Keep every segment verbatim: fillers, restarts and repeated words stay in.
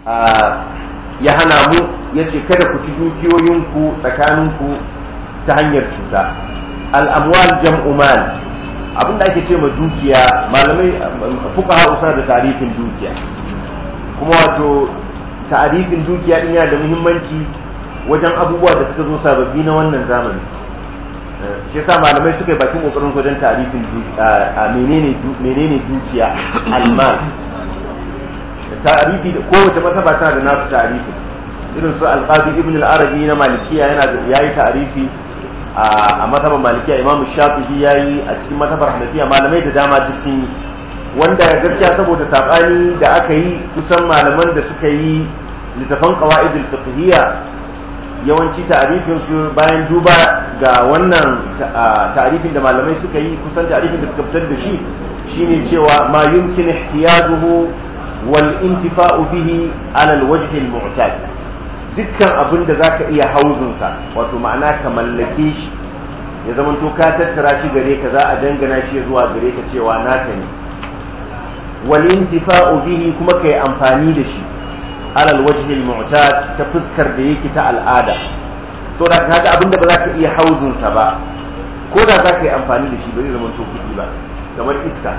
ya hana mu yace kada ku ci dukiyoyinku tsakaninku ta hanyar cuta. al-amwal jam'u mal, abinda ake ce ma dukiya malamai fuqaha usa da tarifin dukiya, kuma wato tarifin dukiya din yana da muhimmanci wajen abubuwa da suka zo sababbi na wannan zamani. shi yasa malamai suka yi bakin kokarin wajen tarifin menene menene dukiya al-mal. tarifi da kowace mazhaba tana da nasu tarifi, irin su al-qadi ibn al-arabi na malikiya yana da yayi tarifi a mazhabar malikiya, imamu shafi'i yayi a cikin mazhabar hanafiya, malamai da dama duk sun yi, wanda gaskiya saboda sabani da aka yi kusan malaman da suka yi littafan qawaidul fiqhiyya yawanci ta'arifin su bayan duba ga wannan ta'arifin da malamai suka yi, kusan ta'arifin da suka fitar da shi shine cewa ma yumkin ihtiyajuhu wal intifa'u bihi ala al-wajh al-mu'tad, dukkan abin da zaka iya hauzun sa, wato ma'ana ka mallake shi ya zama to ka tattara shi gare ka, za a dangana shi zuwa gare ka cewa naka ne, wal intifa'u bihi kuma kai amfani da shi ala al-wajh al-mu'tad ta fuskar da yake ta al'ada. to da kaga abin da ba za ka iya hauzun sa ba, ko da za ka yi amfani da shi ba zai zama to kudi ba, kamar iska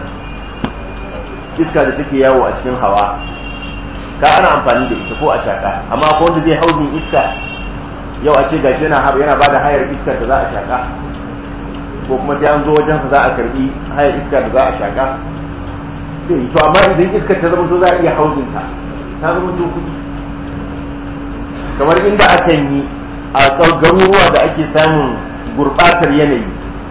iska da take yawo a cikin hawa, ka ana amfani da ita ko a shaka, amma ko wanda zai hauzin iska yau a ce gashi yana yana bada hayar iskar da za a shaka, ko kuma sai an zo wajen sa za a karbi hayar iskar da za a shaka. to amma idan iskar ta zama to za a iya hauzin ta ta zama to kudi, kamar inda akan yi a garuruwa da ake samun gurbatar yanayi,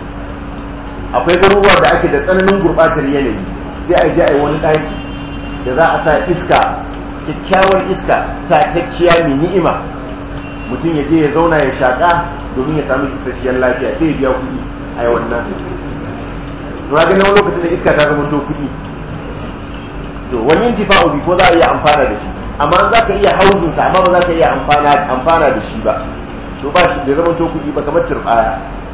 akwai garuruwa da ake da tsananin gurbatar yanayi, sai a je a yi wani ɗaki da za a sa iska, kyakkyawar iska tatacciya mai ni'ima, mutum ya je ya zauna ya shaƙa domin ya samu isasshiyar lafiya, sai ya biya kuɗi a yi wannan. to ga nan lokacin da iska ta zama to kuɗi, to wani intifa'u bi ko za a iya amfana da shi, amma za ka iya hauzin sa amma ba za ka iya amfana amfana da shi ba, to ba shi da zama to kuɗi ba, kamar turbaya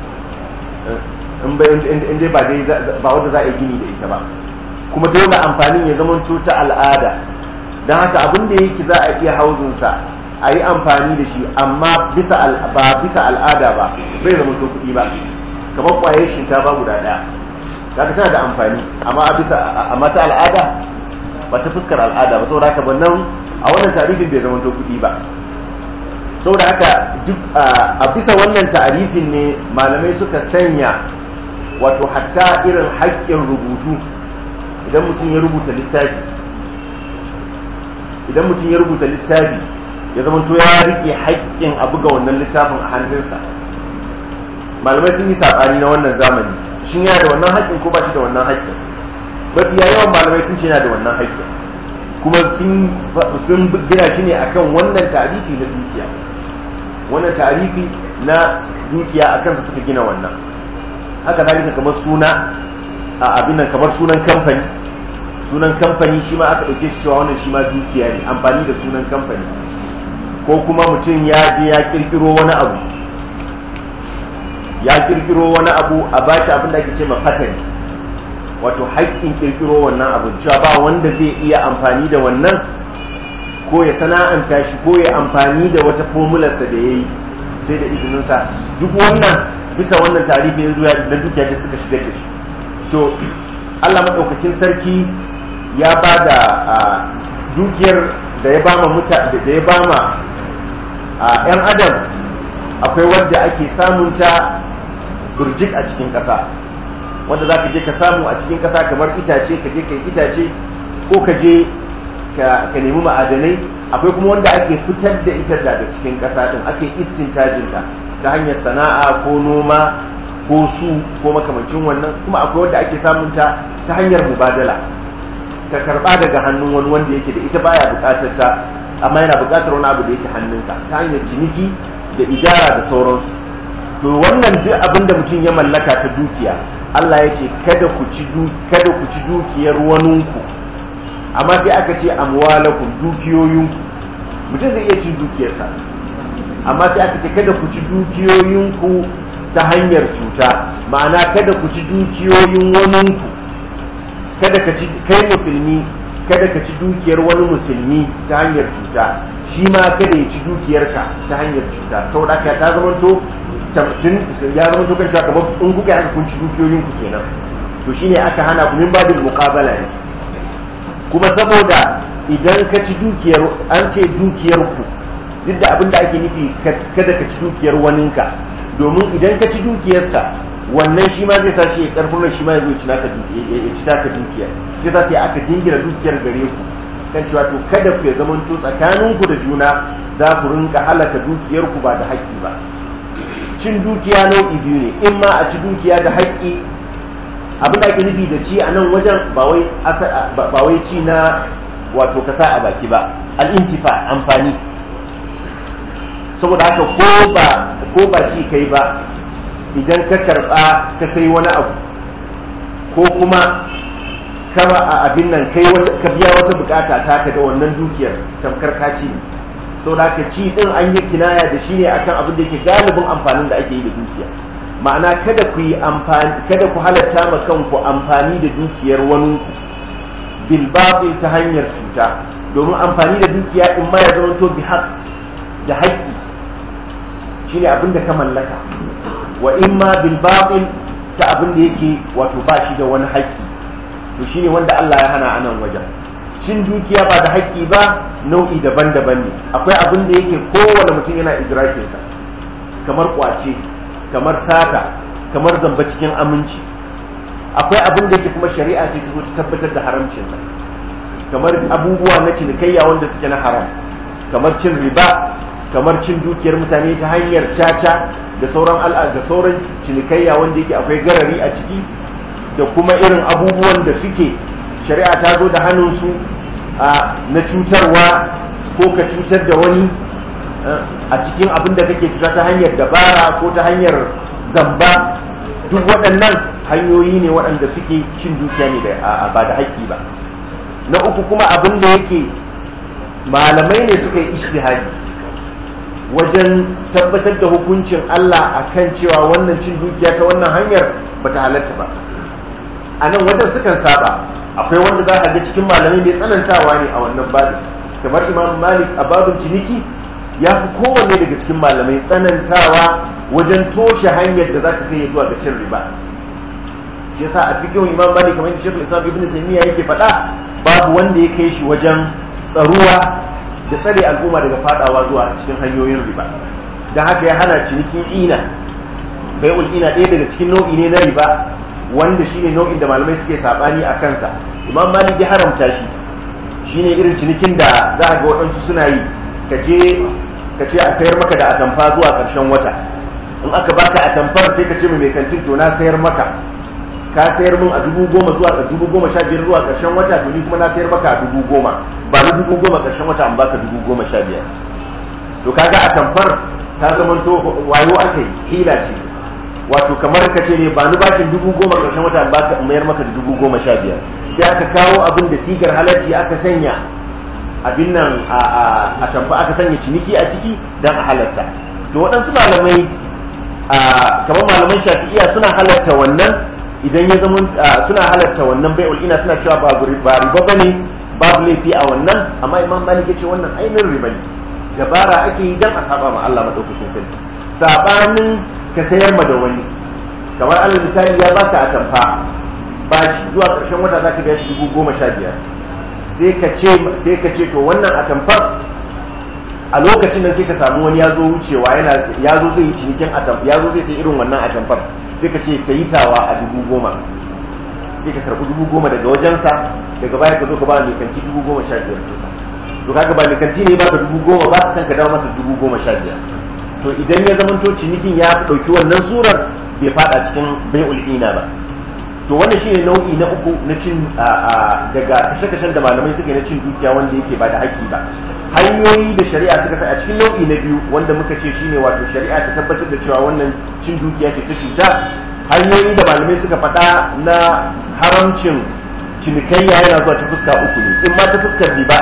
in ba in dai ba dai ba wanda za a yi gini da ita ba, kuma dole amfanin ya zama to ta al'ada. don haka abin da yake za a iya hauzin sa a yi amfani da shi, amma bisa ba bisa al'ada ba bai zama to kuɗi ba, kamar ƙwayar shinkafa guda ɗaya zaka tana da amfani, amma a bisa amma ta al'ada ba ta fuskar al'ada ba, saboda haka bannan a wannan tarifin bai zama to kuɗi ba. saboda haka duk a bisa wannan tarifin ne malamai suka sanya wato hatta irin haƙƙin rubutu, idan mutum ya rubuta littafi idan mutum ya rubuta littafi ya zama to ya rike haƙƙin a buga wannan littafin a hannunsa. malamai sun yi saɓani na wannan zamani, shin yana da wannan haƙƙin ko ba shi da wannan haƙƙin. mafiya yawan malamai sun ce yana da wannan haƙƙin, kuma sun gina shi ne akan wannan tarihi na dukiya, wannan tarihi na dukiya a kansa suka gina wannan. haka zalika kamar suna a abin nan, kamar sunan kamfani sunan kamfani shi ma aka ɗauke shi cewa wannan shi ma dukiya ne, amfani da sunan kamfani. ko kuma mutum ya je ya kirkiro wani abu ya kirkiro wani abu a bashi abin da ake ce ma patent, wato haƙƙin kirkiro wannan abu, cewa ba wanda zai iya amfani da wannan ko ya sana'anta shi ko ya amfani da wata formularsa da ya yi sai da izininsa. duk wannan bisa wannan tarihi yanzu ya da dukiya da suka shigar da shi. to Allah maɗaukakin sarki ya ba da dukiyar da ya bama muta da ya bama ‘yan adam, akwai wadda ake samunta burjik a cikin ƙasa, wanda za ka je ka samu a cikin ƙasa kamar itace, ka je ka yi itace ko ka je ka nemi ma'adanai. akwai kuma wanda ake fitar da ita daga cikin ƙasa ɗin, ake istintajinta ta hanyar sana'a ko noma ko su ko makamancin wannan. kuma akwai wanda ake samunta ta hanyar mubadala, ka karɓa daga hannun wani wanda yake da ita baya buƙatar ta, amma yana buƙatar wani abu da yake hannunka, ta hanyar ciniki da ijara da sauransu. to wannan duk abin da mutum ya mallaka ta dukiya, Allah ya ce kada ku ci kada ku ci dukiyar waninku, amma sai aka ce amwalakum, dukiyoyinku. mutum zai iya cin dukiyarsa, amma sai aka ce kada ku ci dukiyoyinku ta hanyar cuta, ma'ana kada ku ci dukiyoyin waninku, kada ka ci kai musulmi kada ka ci dukiyar wani musulmi ta hanyar cuta, shi ma kada ya ci dukiyarka ta hanyar cuta. Saboda haka ta zama to ya zama to kan cewa kamar in kuka haka kun ci dukiyoyin ku kenan. To shine aka hana ku min babin muqabala ne. Kuma saboda idan ka ci dukiyar an ce dukiyar ku duk da abin da ake nufi kada ka ci dukiyar waninka, domin idan ka ci dukiyarsa wannan shi ma zai sa shi ya karfin shi ma ya zo ya ci taka dukiyar, sai sa sai aka jingira dukiyar gare ku kan cewa to kada ku ya zaman to tsakanin ku da juna za ku rinka halaka dukiyar ku ba da haƙƙi ba. Cin dukiya nau'i biyu ne, in ma a ci dukiya da haƙƙi, abin da ake nufi da ci a nan wajen ba wai ba wai ci na wato ka sa a baki ba, al-intifa amfani. Saboda haka ko ba ko ba ci kai ba, idan ka karba ka sai wani abu ko kuma kama a abin nan kai ka biya wata bukata ta ka da wannan dukiyar tamkar ka ci. Saboda haka ci din an yi kinaya da shi ne akan abin da yake galibin amfanin da ake yi da dukiya. Ma'ana kada ku yi amfani kada ku halatta ma kanku amfani da dukiyar wani bil batil ta hanyar cuta, domin amfani da dukiya in ma ya zama to bi haq da haƙƙi shine abin da ka mallaka, wa imma bil batil ta abin da yake wato ba shi da wani haƙƙi, to shine wanda Allah ya hana anan wajen. Cin dukiya ba da haƙƙi ba nau'i daban-daban ne. Akwai abin da yake kowane mutum yana idrakin sa, kamar kwace, kamar sata, kamar zamba cikin aminci. Akwai abin da yake kuma shari'a ce ta zo ta tabbatar da haramcin sa, kamar abubuwa na cinikayya wanda suke na haram, kamar cin riba, kamar cin dukiyar mutane ta hanyar caca da sauran al'ada da sauran cinikayya wanda yake akwai garari a ciki, da kuma irin abubuwan da suke shari'a ta zo da hannunsu na cutarwa ko ka cutar da wani a cikin abin da kake cuta ta hanyar dabara ko ta hanyar zamba. Duk waɗannan hanyoyi ne waɗanda suke cin dukiya ne ba da haƙƙi ba. Na uku kuma abin da yake malamai ne suka yi ijtihadi wajen tabbatar da hukuncin Allah akan cewa wannan cin dukiya ta wannan hanyar bata halatta ba. A nan wajen sukan saba, akwai wanda za a ga cikin malamai mai tsanantawa ne a wannan babin, kamar Imam Malik a babin ciniki ya fi kowanne daga cikin malamai tsanantawa wajen toshe hanyar da za ta kai zuwa ga cin riba. Shi yasa a cikin Imam Malik kamar Sheikh Islam Ibn Taymiyyah yake faɗa, babu wanda ya kai shi wajen tsaruwa da tsare al'umma daga fadawa zuwa cikin hanyoyin riba. Dan haka ya hana cinikin ina, bai'ul ina ɗaya daga cikin nau'i ne na riba wanda shine nau'in da malamai suke sabani a kansa. Imam Malik ya haramta shi, shine irin cinikin da za a ga waɗansu suna yi, kaje ka ce a sayar maka da atamfa zuwa ƙarshen wata, in aka baka atamfar sai ka ce mai kantin to na sayar maka, ka sayar min a dubu goma zuwa dubu goma sha biyar zuwa ƙarshen wata, to ni kuma na sayar maka a dubu goma, ba ni dubu goma ƙarshen wata an baka dubu goma sha biyar. To kaga atamfar ta zamanto wayo aka yi, hila ce, wato kamar ka ce ne ba ni bashin dubu goma ƙarshen wata an baka in mayar maka da dubu goma sha biyar. Sai aka kawo abin da sigar halarci aka sanya abin nan a tamfa, aka sanya ciniki a ciki don a halarta. To waɗansu malamai kamar malaman shafi'iya suna halarta wannan, idan ya zama suna halarta wannan bai'ul ina, suna cewa ba riba bane, babu laifi a wannan. Amma Imam Malik ya ce wannan ainihin riba ne, dabara ake yi don a saba ma Allah madaukakin sarki. Sabanin ka sayar ma da wani, kamar alal misali ya baka atamfa ba shi zuwa ƙarshen wata zaka biya shi dubu goma sha biyar, sai ka ce sai ka ce to wannan atamfar a lokacin nan sai ka samu wani ya zo wucewa yana ya zo zai yi cinikin atamfa, ya zo zai sai irin wannan atamfar, sai ka ce sayitawa a dubu goma, sai ka karɓi dubu goma daga wajensa, daga baya ka zo ka ba mai kanti dubu goma sha biyar. To kaga ba mai kanti ne ba ka dubu goma ba, kan ka dawo masa dubu goma sha biyar. To idan ya zamanto cinikin ya ɗauki wannan surar bai fada cikin bai'ul ina ba. To wannan shine nau'i na uku na cin daga kashe-kashen da malamai suke na cin dukiya wanda yake ba da haƙƙi ba. Hanyoyi da shari'a suka sa a cikin nau'i na biyu wanda muka ce shine wato shari'a ta tabbatar da cewa wannan cin dukiya ce ta cuta. Hanyoyi da malamai suka faɗa na haramcin cinikayya yana zuwa ta fuska uku ne, in ma ta fuskar riba,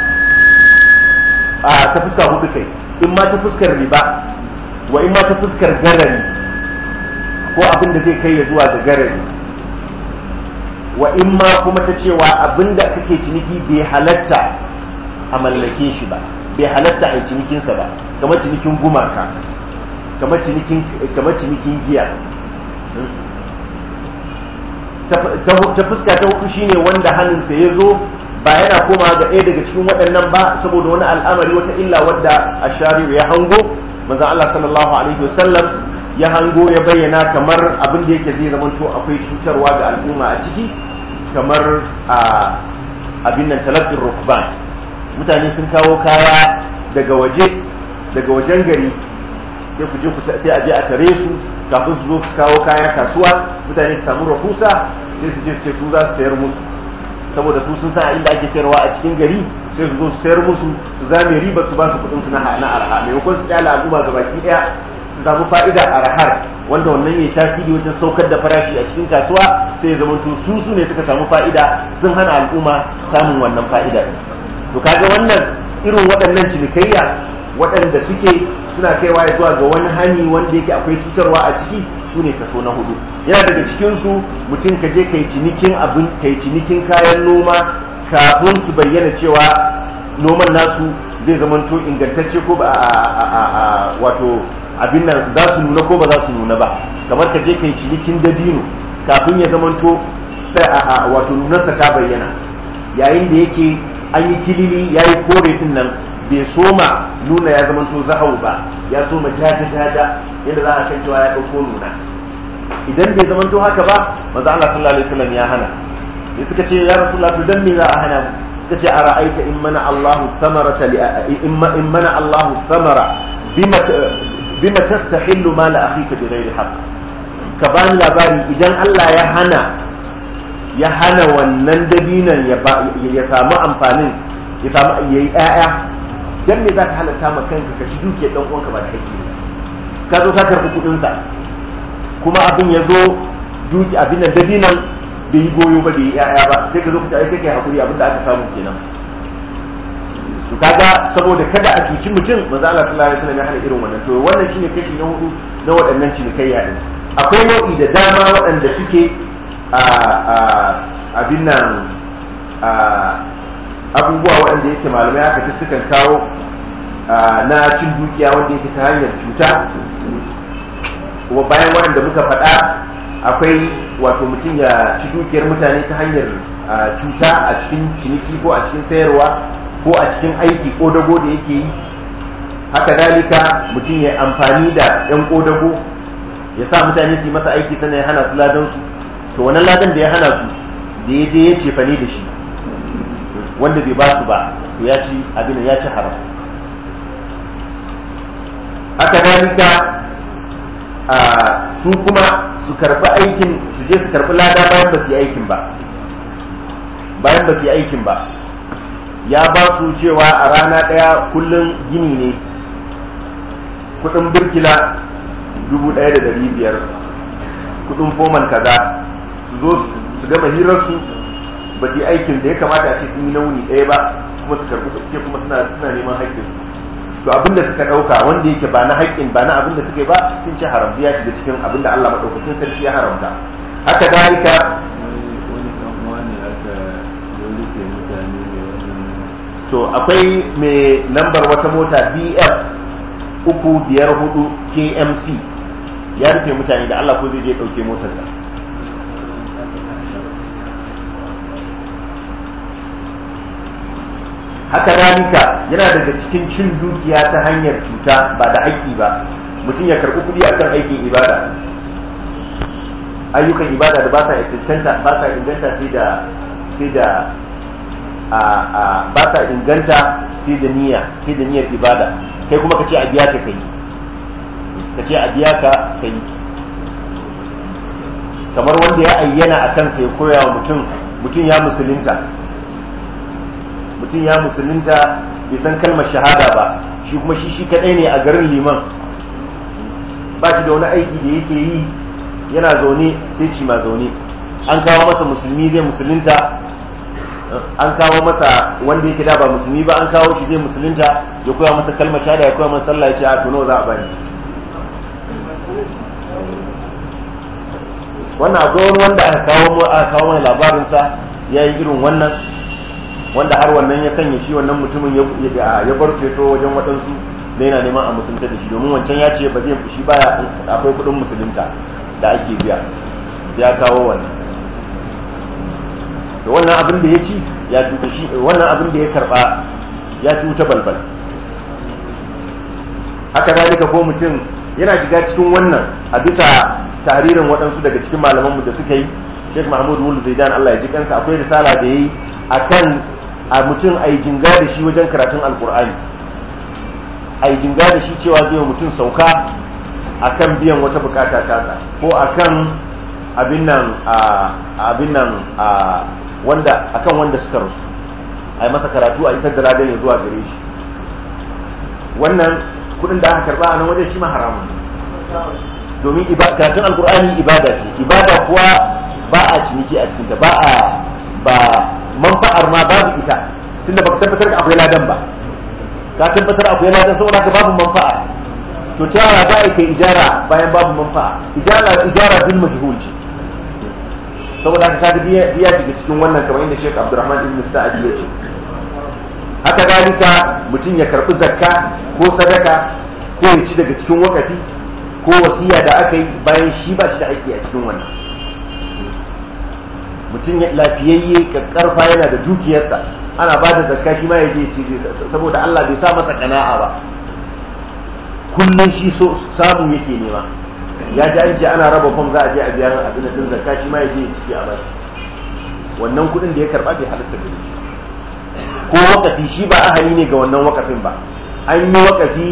a ta fuska hudu kai, in ma ta fuskar riba wa in ma ta fuskar garari ko abin da zai kai ya zuwa ga garari. wa in ma kuma ta cewa abinda kake ciniki bai halatta a mallake shi ba, bai halatta a cinikinsa ba, kamar cinikin gumaka, kamar cinikin kamar cinikin giya. ta fuska ta hudu shine wanda hannunsa ya zo ba yana koma ga ɗaya daga cikin waɗannan ba saboda wani al'amari wata illa wadda ashari'u ya hango, manzon Allah sallallahu alaihi wasallam ya hango ya bayyana kamar abin da yake zai zamanto akwai cutarwa ga al'umma a ciki, kamar a abin nan talaqqir rukban, mutane sun kawo kaya daga waje daga wajen gari, sai ku je ku sai a je a tare su kafin su zo su kawo kaya kasuwa, mutane su samu rahusa sai su je su za su sayar musu, saboda su sun san inda ake sayarwa a cikin gari, sai su zo su sayar musu su zame riba su ba su kudin su na arha, maimakon su kyala al'umma ga baki daya su samu fa'ida a arhar, wanda wannan yayi tasiri wajen saukar da farashi a cikin kasuwa, sai ya zama to su su ne suka samu fa'ida sun hana al'umma samun wannan fa'ida. To kaga wannan irin waɗannan cinikayya waɗanda suke suna kaiwa zuwa ga wani hani wanda yake akwai cutarwa a ciki, su ne kaso na hudu. Yana daga cikin su mutum ka je kai cinikin abin kai cinikin kayan noma kafin su bayyana cewa noman nasu zai zamanto ingantacce ko ba a wato abin nan za su nuna ko ba za su nuna ba, kamar ka je kai cinikin dabino kafin ya zamanto wato nunarsa ta bayyana, yayin da yake an yi kilili yayi kore din nan bai soma nuna ya zamanto zahau ba, ya soma jaja jaja yadda za a kan cewa ya dauko nuna. Idan bai zamanto haka ba, manzo Allah sallallahu alaihi wasallam ya hana. Sai suka ce ya Rasulullah to dan me za a hana mu? Suka ce ara'aita in mana Allahu thamarata li in mana Allahu thamara bima bima tastahillu mal akhika bi ghairi haqq. Ka bani labari idan Allah ya hana ya hana wannan dabinan ya ya samu amfanin ya samu yayi ƴaƴa, dan me zaka halatta ma kanka ka ci duke dan uwanka ba da haƙƙi ba? Ka zo ka karɓi kuɗin sa kuma abin ya zo duki abin da dabinan bai yi goyo ba bai yi ƴaƴa ba, sai ka zo ka ai sai kai hakuri abin da aka samu kenan. To kaga saboda kada a cuci mutum, manzo Allah sallallahu alaihi wasallam ya hana irin wannan. To wannan shine kashi na hudu na waɗannan cinikayya din. Akwai nau'i da dama waɗanda suke a abin nan abubuwa waɗanda yake malamai aka ta sukan kawo na cin dukiya wanda yake ta hanyar cuta. Kuma bayan waɗanda muka faɗa akwai wato mutum ya ci dukiyar mutane ta hanyar cuta a cikin ciniki ko a cikin sayarwa ko a cikin aiki ƙodago da yake yi. Haka dalika mutum ya amfani da ‘yan ƙodago ya sa mutane su yi masa aiki sannan ya hana su ladansu. To wannan ladan da ya hana su da ya je ya cefane da shi wanda bai ba su ba, to ya ci abin ya ci haram. Haka dalika a su kuma su karɓi aikin su je su karɓi lada bayan ba su yi aikin ba bayan ba su yi aikin ba ya ba su cewa a rana ɗaya kullum gini ne kuɗin birkila dubu ɗaya da ɗari biyar, kuɗin foman kaza, su zo su gama hirarsu ba su yi aikin da ya kamata a ce sun yi nauni ɗaya ba, kuma su karɓi ce kuma suna suna neman haƙƙinsu. To abin da suka ɗauka wanda yake ba na haƙƙin ba na abin da suka yi ba sun ce haram, ya shiga cikin abin da Allah maɗaukakin sarki ya haramta. Haka dalika to akwai mai lambar wata mota B F uku biyar hudu K M C ya rufe mutane da Allah ko zai je ɗauke motarsa. Haka dalika yana daga cikin cin dukiya ta hanyar cuta ba da haƙƙi ba, mutum ya karɓi kuɗi akan aikin ibada, ayyukan ibada da ba sa inganta ba sa inganta sai da sai da a a ba sa inganta sai da niyya sai da niyyar ibada, kai kuma kace a biya ka kai kace a biya ka kai kamar wanda ya ayyana akan sai koya wa mutum mutum ya musulunta mutum ya musulunta bai san kalmar shahada ba, shi kuma shi shi kadai ne a garin liman, ba shi da wani aiki da yake yi, yana zaune sai ci ma zaune, an kawo masa musulmi zai musulunta, an kawo masa wanda yake da ba musulmi ba an kawo shi zai musulunta, ya koya masa kalmar shahada ya koya masa sallah, ya ce a to nawa za a bani. wannan akwai wani wanda aka kawo mu aka kawo mai labarin sa yayi irin wannan wanda har wannan ya sanya shi wannan mutumin ya ya bar feto wajen wadansu da yana neman a mutunta da shi domin wancan ya ce ba zai shi baya akwai kudin musulunta da ake biya sai ya kawo wannan to wannan abin da ya ci ya tuta shi wannan abin da ya karba ya ci wuta balbal haka zalika ko mutum yana shiga cikin wannan a bisa taririn waɗansu daga cikin malamanmu da suka yi Sheikh Mahmud Wuld Zaidan Allah ya ji kansa akwai risala da yayi akan a mutum ai jinga da shi wajen karatun alqur'ani ai jinga da shi cewa zai mutum sauka akan biyan wata bukata tasa ko akan abin nan abin nan wanda akan wanda suka rasu ai masa karatu a isar da ladan ya zuwa gare shi wannan kudin da aka karba a nan wajen shi ma haramun domin karatun alkur'ani ibada ce ibada kuwa ba a ciniki a cikinta ba a ba manfa'ar ma babu ita tunda baka tabbatar da akwai ladan ba ka tabbatar akwai ladan saboda ka babu manfa'a to ta yaya za a kai ijara bayan babu manfa'a ijara ijara bil majhul ce saboda ka kaga ya shiga cikin wannan kamar inda Sheikh Abdurrahman ibn Sa'id ya ce haka dalika mutum ya karbi zakka ko sadaka ko ya ci daga cikin wakafi ko wasiya da aka yi bayan shi ba shi da aiki a cikin wannan mutum ya lafiyayye karfa yana da dukiyarsa ana ba da zakka shi ma ya je ci saboda Allah bai sa masa kana'a ba kullun shi so samu yake nema ya ji an ce ana raba fam za a je a biya abin da zakka shi ma ya je ya ciki a bashi wannan kudin da ya karba bai halatta gare shi ko wakafi shi ba ahali ne ga wannan wakafin ba an yi wakafi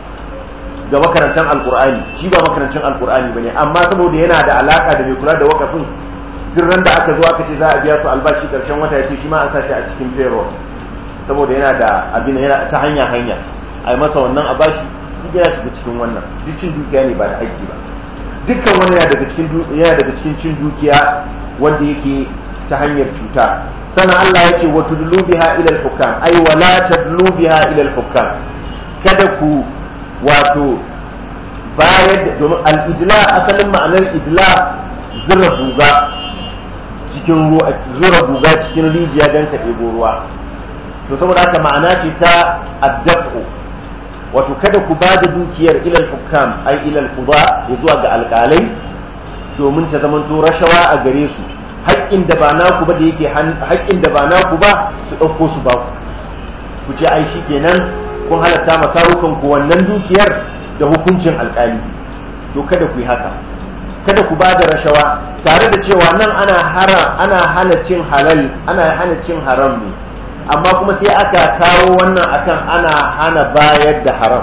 ga makarantar alkur'ani shi ba makarantar alkur'ani bane amma saboda yana da alaka da mai kula da wakafin duk ran da aka zo aka ce za a biya su albashi karshen wata yace shi ma an sashi a cikin payroll saboda yana da abin yana ta hanya hanya ai masa wannan a bashi duk yana shiga cikin wannan duk cin dukiya ne ba da haƙƙi ba dukkan wani yana daga cikin yana daga cikin cin dukiya wanda yake ta hanyar cuta sannan Allah ya ce wa tudlu biha ila al-hukam ay wa la tudlu biha ila al-hukam kada ku wato bayar da domin al-idla asalin ma'anar idla zura buga cikin ruwa zura buga cikin rijiya dan ka ɗebo ruwa to saboda haka ma'ana ce ta addabu wato kada ku ba da dukiyar ila al-hukam ay ila al-quda ya zuwa ga alƙalai domin ta zamanto rashawa a gare su haƙƙin da ba naku ba da yake haƙƙin da ba naku ba su ɗauko su ba ku ku ce ai shi kenan kun halatta makarukan ku wannan dukiyar da hukuncin alƙali to kada ku yi haka kada ku ba da rashawa tare da cewa nan ana hara ana hana cin halal ana hana cin haram ne amma kuma sai aka kawo wannan akan ana hana bayar da haram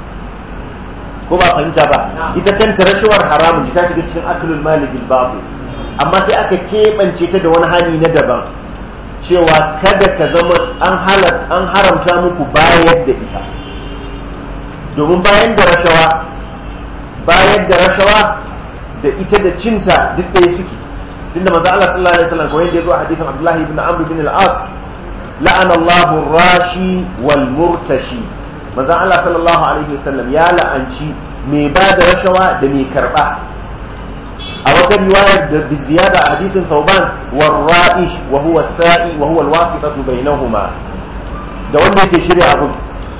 ko ba fahimta ba ita kanta rashawar haramun ta shiga cikin aklul mali bil batil amma sai aka keɓance ta da wani hani na daban cewa kada ka zama an halat an haramta muku bayar da ita domin bayar da rashawa bayar da rashawa da ita da cinta duk ɗaya suke tunda manzo Allah sallallahu alaihi wasallam ko yanda yazo a hadisin Abdullah ibn Amr ibn al-As la'ana Allahu ar-rashi wal murtashi manzo Allah sallallahu alaihi wasallam ya la'anci mai ba da rashawa da mai karba a wata riwayar da bi ziyada a hadisin Thawban war-ra'ish wa huwa as-sa'i wa huwa al-wasitatu bainahuma da wanda yake shirya abun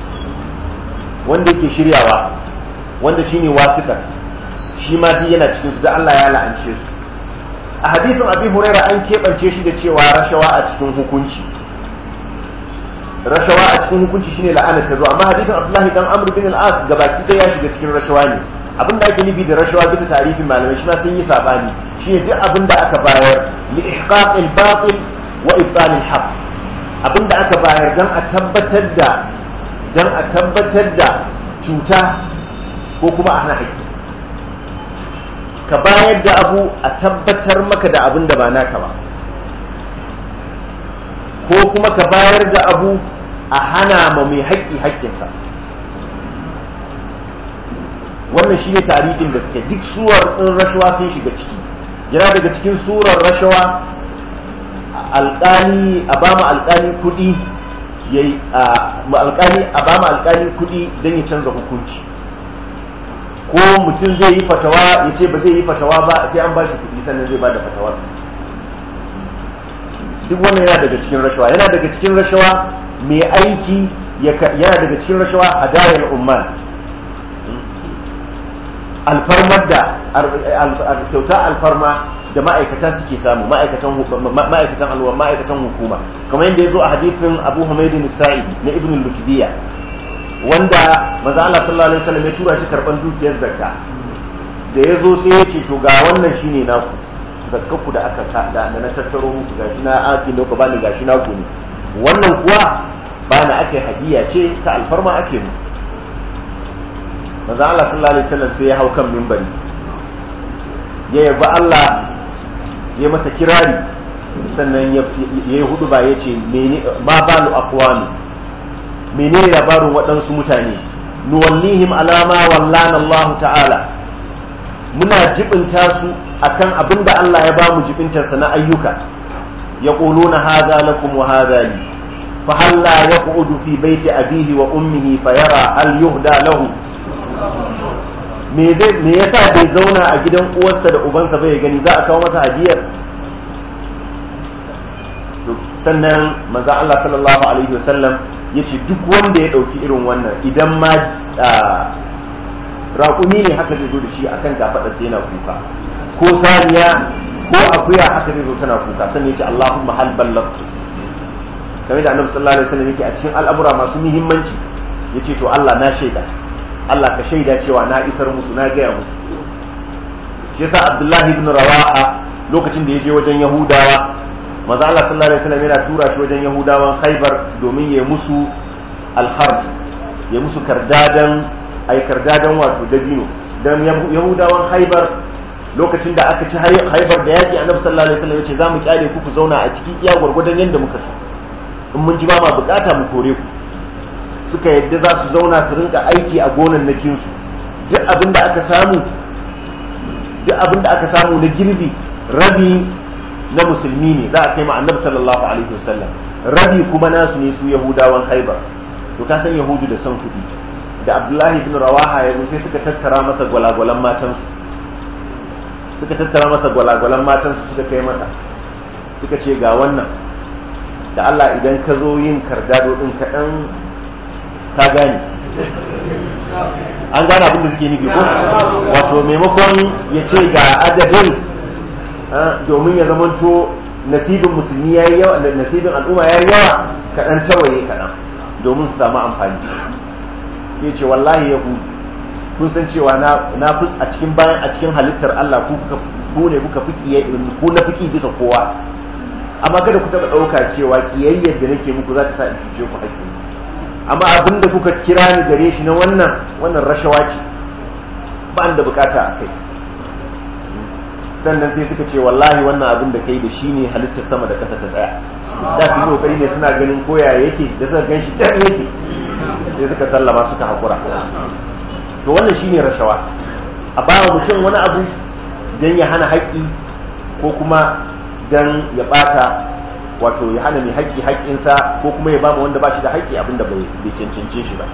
wanda yake shiryawa wanda shine wasita shi ma duk yana cikin su da Allah ya la'ance su a hadisin Abi Hurairah an keɓance shi da cewa rashawa a cikin hukunci rashawa a cikin hukunci shine la'ana ta zo amma hadisin Abdullahi dan Amr bin al-As gabaki ɗaya ya shiga cikin rashawa ne abinda ake nufi da rashawa bisa tarihin malamai shi ma sun yi sabani shine duk abinda aka bayar li ihqaq al-batil wa ibtal al-haqq abinda aka bayar dan a tabbatar da dan a tabbatar da cuta ko kuma a hana haƙƙi ka bayar da abu a tabbatar maka da abin da ba naka ba ko kuma ka bayar da abu a hana ma mai haƙƙi haƙƙinsa wannan shi ne tarihin da suke duk suwar ɗin rashawa sun shiga ciki yana daga cikin surar rashawa alƙali a ba ma alƙali kuɗi yayi a alƙali a ba ma alƙali kuɗi don ya canza hukunci ko mutum zai yi fatawa ya ce ba zai yi fatawa ba sai an ba shi kuɗi sannan zai ba da fatawar. Duk wannan yana daga cikin rashawa, yana daga cikin rashawa mai aiki, yana daga cikin rashawa hadayar umman, alfarmar da kyauta alfarma da ma'aikata suke samu, ma'aikatan ma'aikatan alwa ma'aikatan hukuma, kamar yadda ya zo a hadithin Abu Humaydin Sa'id na Ibn al-Lutbiyya, wanda manzo Allah sallallahu alaihi wasallam ya tura shi karban dukiyar zakka. Da ya zo sai ya ce to ga wannan shine naku, zakkanku da aka da na tattaro muku gashi na aki da ku bani gashi naku ne, wannan kuwa bana ake hadiya ce ta alfarma ake mu. Manzo Allah sallallahu alaihi wasallam sai ya hau kan minbari ya yaba Allah, ya masa kirari, sannan ya yi hudu ba ya ce ma balu aqwami, menene labarin waɗansu mutane, nuwallihim alama wallana Allah ta'ala, muna jibinta su akan abinda Allah ya bamu jibintarsa na ayyuka, yaquluna hadha lakum wa hadha li fa hal la yaqudu fi baiti abihi wa ummihi fa yara hal yuhda lahu, me zai me yasa bai zauna a gidan uwarsa da ubansa bai gani za a kawo masa hadiyar. Sannan manzo Allah sallallahu alaihi wasallam yace duk wanda ya dauki irin wannan, idan ma raƙumi ne haka zai zo da shi akan kafadar sai yana kuka, ko saniya ko akuya haka zai zo tana kuka, sannan yace Allahumma hal ballagtu, kamar da Annabi sallallahu alaihi wasallam yake a cikin al'amura masu muhimmanci yace to Allah na shaida, Allah ka shaida cewa na isar musu, na gaya musu. Shi yasa Abdullahi ibn Rawaha lokacin da ya je wajen Yahudawa, manzo Allah sallallahu alaihi wasallam yana tura shi wajen Yahudawan Khaibar domin ya musu al-harz, ya musu kardadan ai kardadan wato dabino. Dan Yahudawan Khaibar lokacin da aka ci Khaibar da yaki, Annabi sallallahu alaihi wasallam ya ce za mu kyale ku ku zauna a cikin iya gurgurdan yanda muka so, in mun ji ba ma bukata mu kore ku. Suka yadda za su zauna su rinka aiki a gonannakinsu, duk abin da aka samu duk abin da aka samu na girbi, rabi na musulmi ne za a kai ma Annabi sallallahu alaihi wasallam, rabi kuma nasu ne su Yahudawan Khaibar. To ka san Yahudu da san kuɗi, da Abdullahi ibn Rawaha ya sai suka tattara masa gwalagwalan matansu suka tattara masa gwalagwalan matansu suka kai masa, suka ce ga wannan da Allah idan ka zo yin kardado din kaɗan ka gane, an gane abin da suke nufi ko, wato maimakon ya ce ga adadin domin ya zamanto nasibin musulmi yayi yawa da nasibin al'umma yayi yawa, kaɗan tawaye kaɗan domin su samu amfani. Sai ce wallahi yahudu kun san cewa na na a cikin bayan a cikin halittar Allah ku kuka ku ne kuka fi kiyaye ku na fiki bisa kowa, amma kada ku taɓa ɗauka cewa kiyayyar da nake muku za ta sa in cuce ku haƙƙi, amma abin da kuka kira ni gare shi na wannan wannan rashawa ce, ba da bukata a kai. Sannan sai suka ce wallahi wannan abin da kai da shi ne halittar sama da ƙasa ta tsaya, da su yi kokari ne suna ganin koya yake, da suka gan shi dan yake sai suka sallama suka haƙura. To wannan shine rashawa, a bawa mutum wani abu dan ya hana haƙƙi ko kuma dan ya ɓata, wato ya hana mai haƙƙi haƙƙinsa ko kuma ya ba mu wanda ba shi da haƙƙi abinda bai cancance shi ba.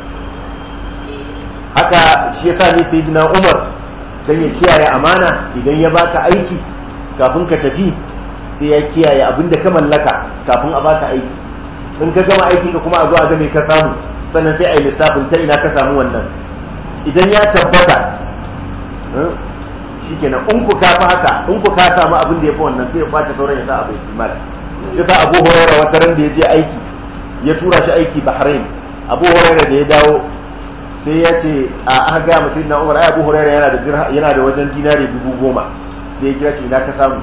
Haka shi yasa ne sayyidina Umar dan ya kiyaye amana, idan ya baka aiki kafin ka tafi sai ya kiyaye abinda ka mallaka kafin a baka aiki. In ka gama aiki ka kuma a zo a ga me ka samu, sannan sai a yi lissafin ta ina ka samu wannan. Idan ya tabbata shikenan, in ku ka fa haka, in ku ka samu abin da ya fi wannan sai ya kwace sauran ya sa a bai mala. Shi sa Abu Hurairah wata ran da ya je aiki, ya tura shi aiki Bahrain. Abu Hurairah da ya dawo sai ya ce a aka ga mutum na Umar, ai Abu Hurairah yana da yana da wajen dinari dubu goma. Sai ya kira shi ina ka samu,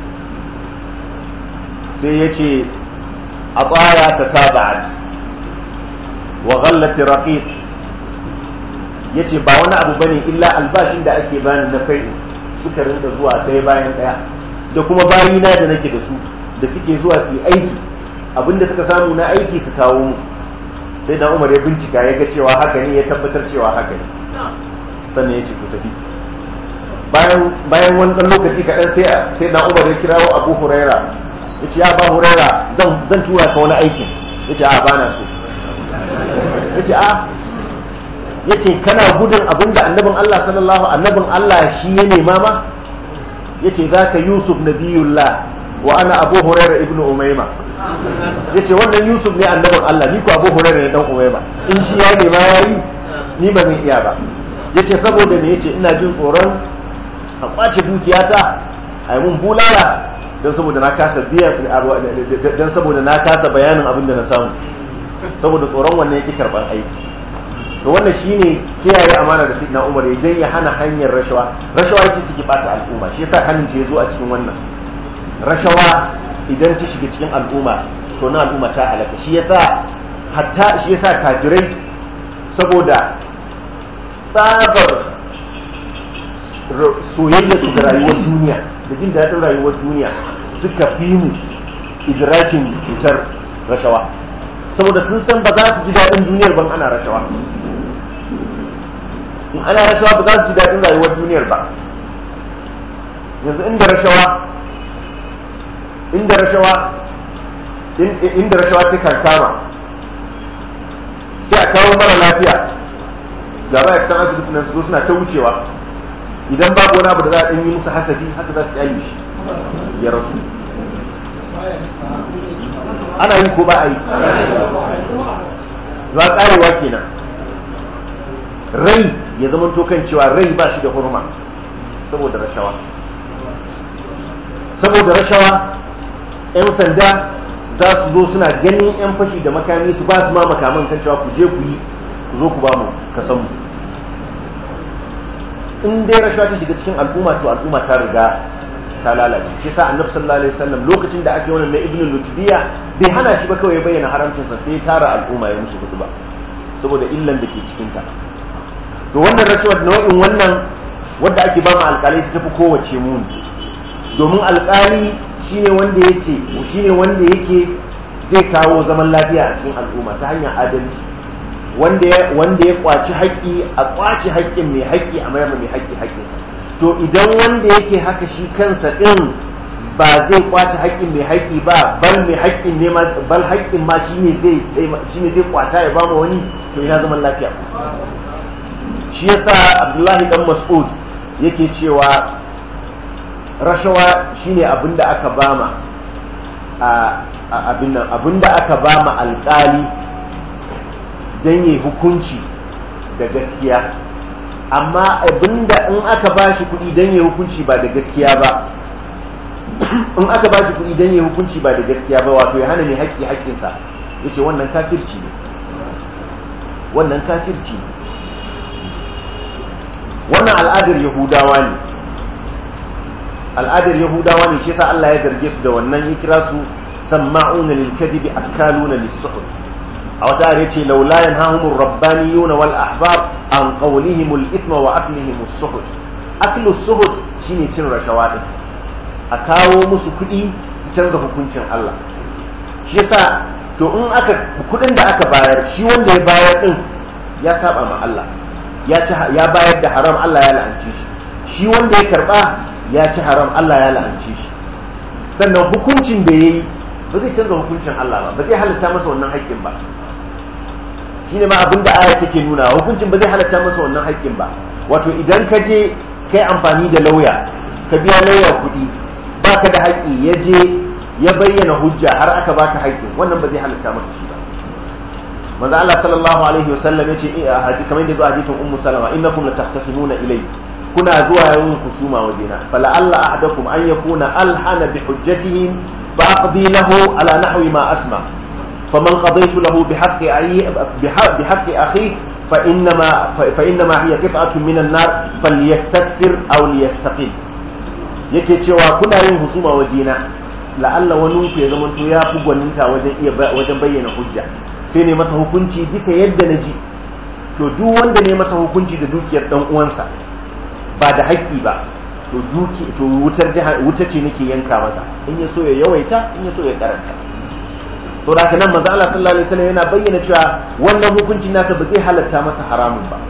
sai ya ce a tsaya ta taba'at wa ghallat raqiq, yace ba wani abu bane illa albashin da ake bani na kai suka rinka zuwa ɗaya bayan ɗaya, da kuma bayina da nake da su da suke zuwa su yi aiki, abinda suka samu na aiki su kawo mu. Sai da Umar ya bincika ya ga cewa haka ne, ya tabbatar cewa haka ne, sannan ya ce ku tafi. bayan bayan wani ɗan lokaci kaɗan sai sai da Umar ya kirawo Abu Huraira, ya ce ya ba Huraira zan zan tura ka wani aikin, ya ce a bana so, ya ce a yace kana gudun abinda annabin Allah sallallahu annabin Allah shi ya nema ma yace zaka Yusuf nabiyullah wa ana Abu Hurairah ibnu Umayma yace wannan Yusuf ne annabin Allah ni ko Abu Hurairah ne dan Umayma in shi ya nema yayi ni ba zan iya ba yace saboda me yace ina jin tsoron a kwace dukiyata ai mun bulala dan saboda na kasa biyan dan saboda na kasa bayanin abin da na samu saboda tsoron wannan yake karban aiki to wannan shine kiyaye amana da Sayyidina Umar idan ya hana hanyar rashawa rashawa ce take bata al'umma shi yasa hannun ce yazo a cikin wannan rashawa idan ta shiga cikin al'umma to na al'umma ta halaka shi yasa hatta shi yasa kafirai saboda tsabar soyayya su da rayuwar duniya da jin daɗin rayuwar duniya suka fi mu idrakin cutar rashawa saboda sun san ba za su ji daɗin duniyar ban ana rashawa in ana rashawa ba za su ji daɗin rayuwar duniyar ba yanzu inda rashawa inda rashawa inda rashawa ta kankama sai a kawo mara lafiya ga ma'aikatan asibiti nan su suna ta wucewa idan babu wani abu da za a ɗan yi musu hasafi haka za su kyale shi ya rasu ana yi ko ba a yi za a ƙarewa kenan rai ya zama kan cewa rai ba shi da hurma saboda rashawa saboda rashawa 'yan sanda za su zo suna ganin 'yan fashi da makami su ba su ma makaman kan cewa ku je ku yi ku zo ku ba mu kasan mu in dai rashawa ta shiga cikin al'umma to al'umma ta riga ta lalace shi sa annabi sallallahu alaihi wasallam lokacin da ake wannan na ibnu lutbiya bai hana shi ba kawai ya bayyana haramcin sa sai ya tara al'umma ya musu ba saboda illan da ke cikin ta to wannan rashawa nau'in wannan wanda ake ba mu alƙalai ta tafi kowace muni domin alƙali shine wanda yake shine wanda yake zai kawo zaman lafiya a cikin al'umma ta hanyar adalci wanda ya wanda ya kwaci haƙƙi a kwaci haƙƙin mai haƙƙi a mayar mai haƙƙi haƙƙinsa to idan wanda yake haka shi kansa din ba zai kwaci haƙƙin mai haƙƙi ba bal mai haƙƙin ne ma bal haƙƙin ma shine zai shine zai kwata ya bama wani to ina zaman lafiya shi yasa Abdullahi dan Mas'ud yake cewa rashawa shine abinda aka bama a abin nan abinda aka bama alƙali dan yi hukunci da gaskiya amma abinda in aka bashi kuɗi dan yi hukunci ba da gaskiya ba in aka bashi kuɗi dan yi hukunci ba da gaskiya ba wato ya hana ne haƙƙi haƙƙinsa yace wannan kafirci ne wannan kafirci ne wannan al'adar yahudawa ne al'adar yahudawa ne shi yasa Allah ya zarge su da wannan ya kira su samma'una lil kadhibi akaluna lis suhud a wata ayar yace laula yanhahumur rabbaniyuna wal ahbab an qawlihimul ithma wa aklihimus suhud aklu suhud shine cin rashawa din a kawo musu kuɗi su canza hukuncin Allah shi yasa to in aka kuɗin da aka bayar shi wanda ya bayar din ya saba ma Allah ya ci ya bayar da haram Allah ya la'anci shi shi wanda ya karba ya ci haram Allah ya la'anci shi sannan hukuncin da yayi ba zai canza hukuncin Allah ba ba zai halatta masa wannan haƙƙin ba shine ma abin da aya take nuna hukuncin ba zai halatta masa wannan haƙƙin ba wato idan ka je kai amfani da lauya ka biya lauya kuɗi baka da haƙƙi ya je ya bayyana hujja har aka baka haƙƙin wannan ba zai halatta maka shi ba manzo Allah sallallahu alaihi wasallam yace a hadisi kamar yadda zuwa hadisin ummu salama innakum latahtasimuna ilay kuna zuwa yayin kusuma wajena fala Allah ahadakum an yakuna alhana bi hujjatihim fa aqdi lahu ala nahwi ma asma faman qadaytu lahu bi haqqi ayyi bi haqqi akhi fa inma fa inma hiya qit'atun min an-nar falyastakthir aw liyastaqil yake cewa kuna yin husuma wajena la'alla wani ku ya zama to ya fi gwaninta wajen iya wajen bayyana hujja sai ne masa hukunci bisa yadda na ji to duk wanda ne masa hukunci da dukiyar dan uwansa ba da haƙƙi ba to duki to wutar wuta ce nake yanka masa in ya so ya yawaita in ya so ya karanta to da nan manzo Allah sallallahu alaihi wasallam yana bayyana cewa wannan hukuncin naka ba zai halatta masa haramun ba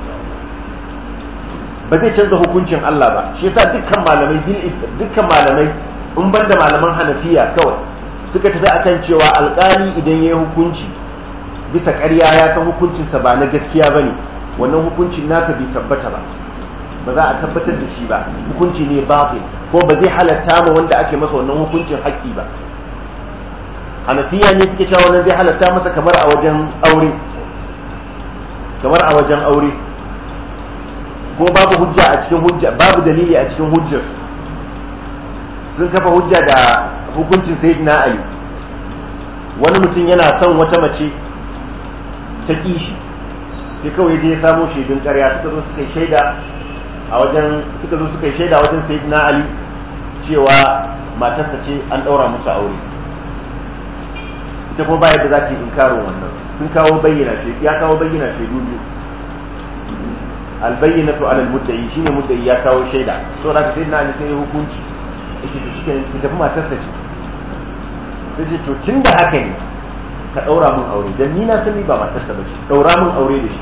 ba zai canza hukuncin Allah ba shi yasa dukkan malamai dukkan malamai in banda malaman Hanafiya kawai suka tafi akan cewa alƙali idan yayi hukunci bisa ƙarya ya san hukuncinsa ba na gaskiya ba ne wannan hukuncin nasa bai tabbata ba ba za a tabbatar da shi ba hukunci ne batil ko ba zai halatta ma wanda ake masa wannan hukuncin haƙƙi ba. Hanafiya ne suke cewa wannan zai halatta masa kamar a wajen aure kamar a wajen aure ko babu hujja a cikin hujja babu dalili a cikin hujjar sun kafa hujja da hukuncin sayyidina Ali wani mutum yana son wata mace ta kishi sai kawai je ya samo shaidun ƙarya suka zo suka yi shaida a wajen suka zo suka yi shaida wajen sayyidina Ali cewa matarsa ce an daura musu aure ita kuma ba yadda za ta yi inkarin wannan sun kawo bayyana shaidu ya kawo bayyana shaidu biyu albayyinatu ala almudda'i shine mudda'i ya kawo shaida to da sayyidina Ali sai hukunci yake to shike ki tafi matarsa ce sai ce to tunda haka ne ka daura mun aure dan ni na sani ba matarsa bace daura mun aure da shi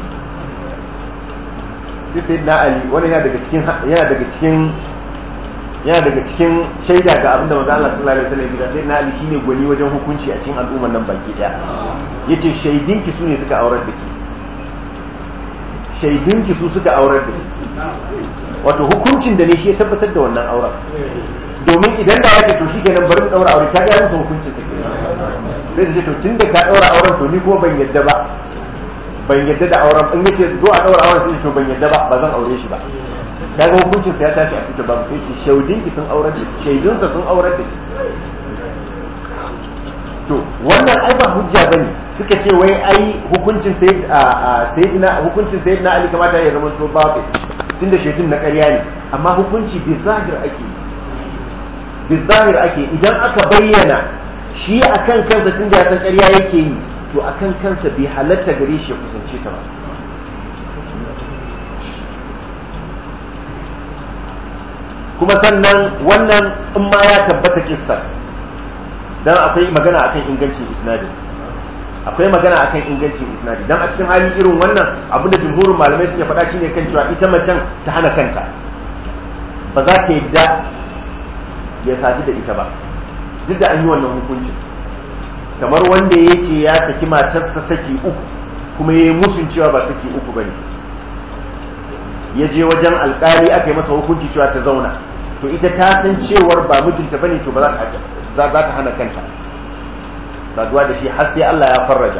sai sayyidina Ali wani yana daga cikin yana daga cikin yana daga cikin shaida ga abinda manzo Allah sallallahu alaihi wasallam ya sayyidina Ali shine gwani wajen hukunci a cikin al'ummar nan baki daya yace shaidinki su ne suka aurar da ki shaidinki su suka aurar da ki wato hukuncin da ne shi ya tabbatar da wannan auren domin idan da yake to shikenan bari mu daura aure ka ga musu hukuncin sa sai da ce to tunda ka daura auren to ni kuma ban yadda ba ban yadda da auren in yace zo a daura auren sai to ban yadda ba ba zan aure shi ba kaga hukuncin sa ya tafi a fita babu sai ce shaidinki sun aurar da shaidunsa sun aurar da to wannan ai ba hujja bane suka ce wai ai hukuncin sayyidina hukuncin sayyidina Ali kamata ya zama to babu tunda shaidun na ƙarya ne amma hukunci bi zahir ake bi zahir ake idan aka bayyana shi akan kansa tunda ya san ƙarya yake yi to akan kansa bai halatta gare shi ya kusance ta ba kuma sannan wannan in ma ya tabbata kissa dan akwai magana akan ingancin isnadin akwai magana akan ingancin isnadi dan a cikin hali irin wannan abinda jumhurin malamai suke faɗa shine kan cewa ita macen ta hana kanta ba za ta yadda ya sadu da ita ba duk da an yi wannan hukuncin kamar wanda ya ce ya saki matarsa saki uku kuma ya yi musun cewa ba saki uku bane ya je wajen alkali aka yi masa hukunci cewa ta zauna to ita ta san cewar ba mijinta bane to ba za ta hana kanta saduwa da shi har sai Allah ya farraja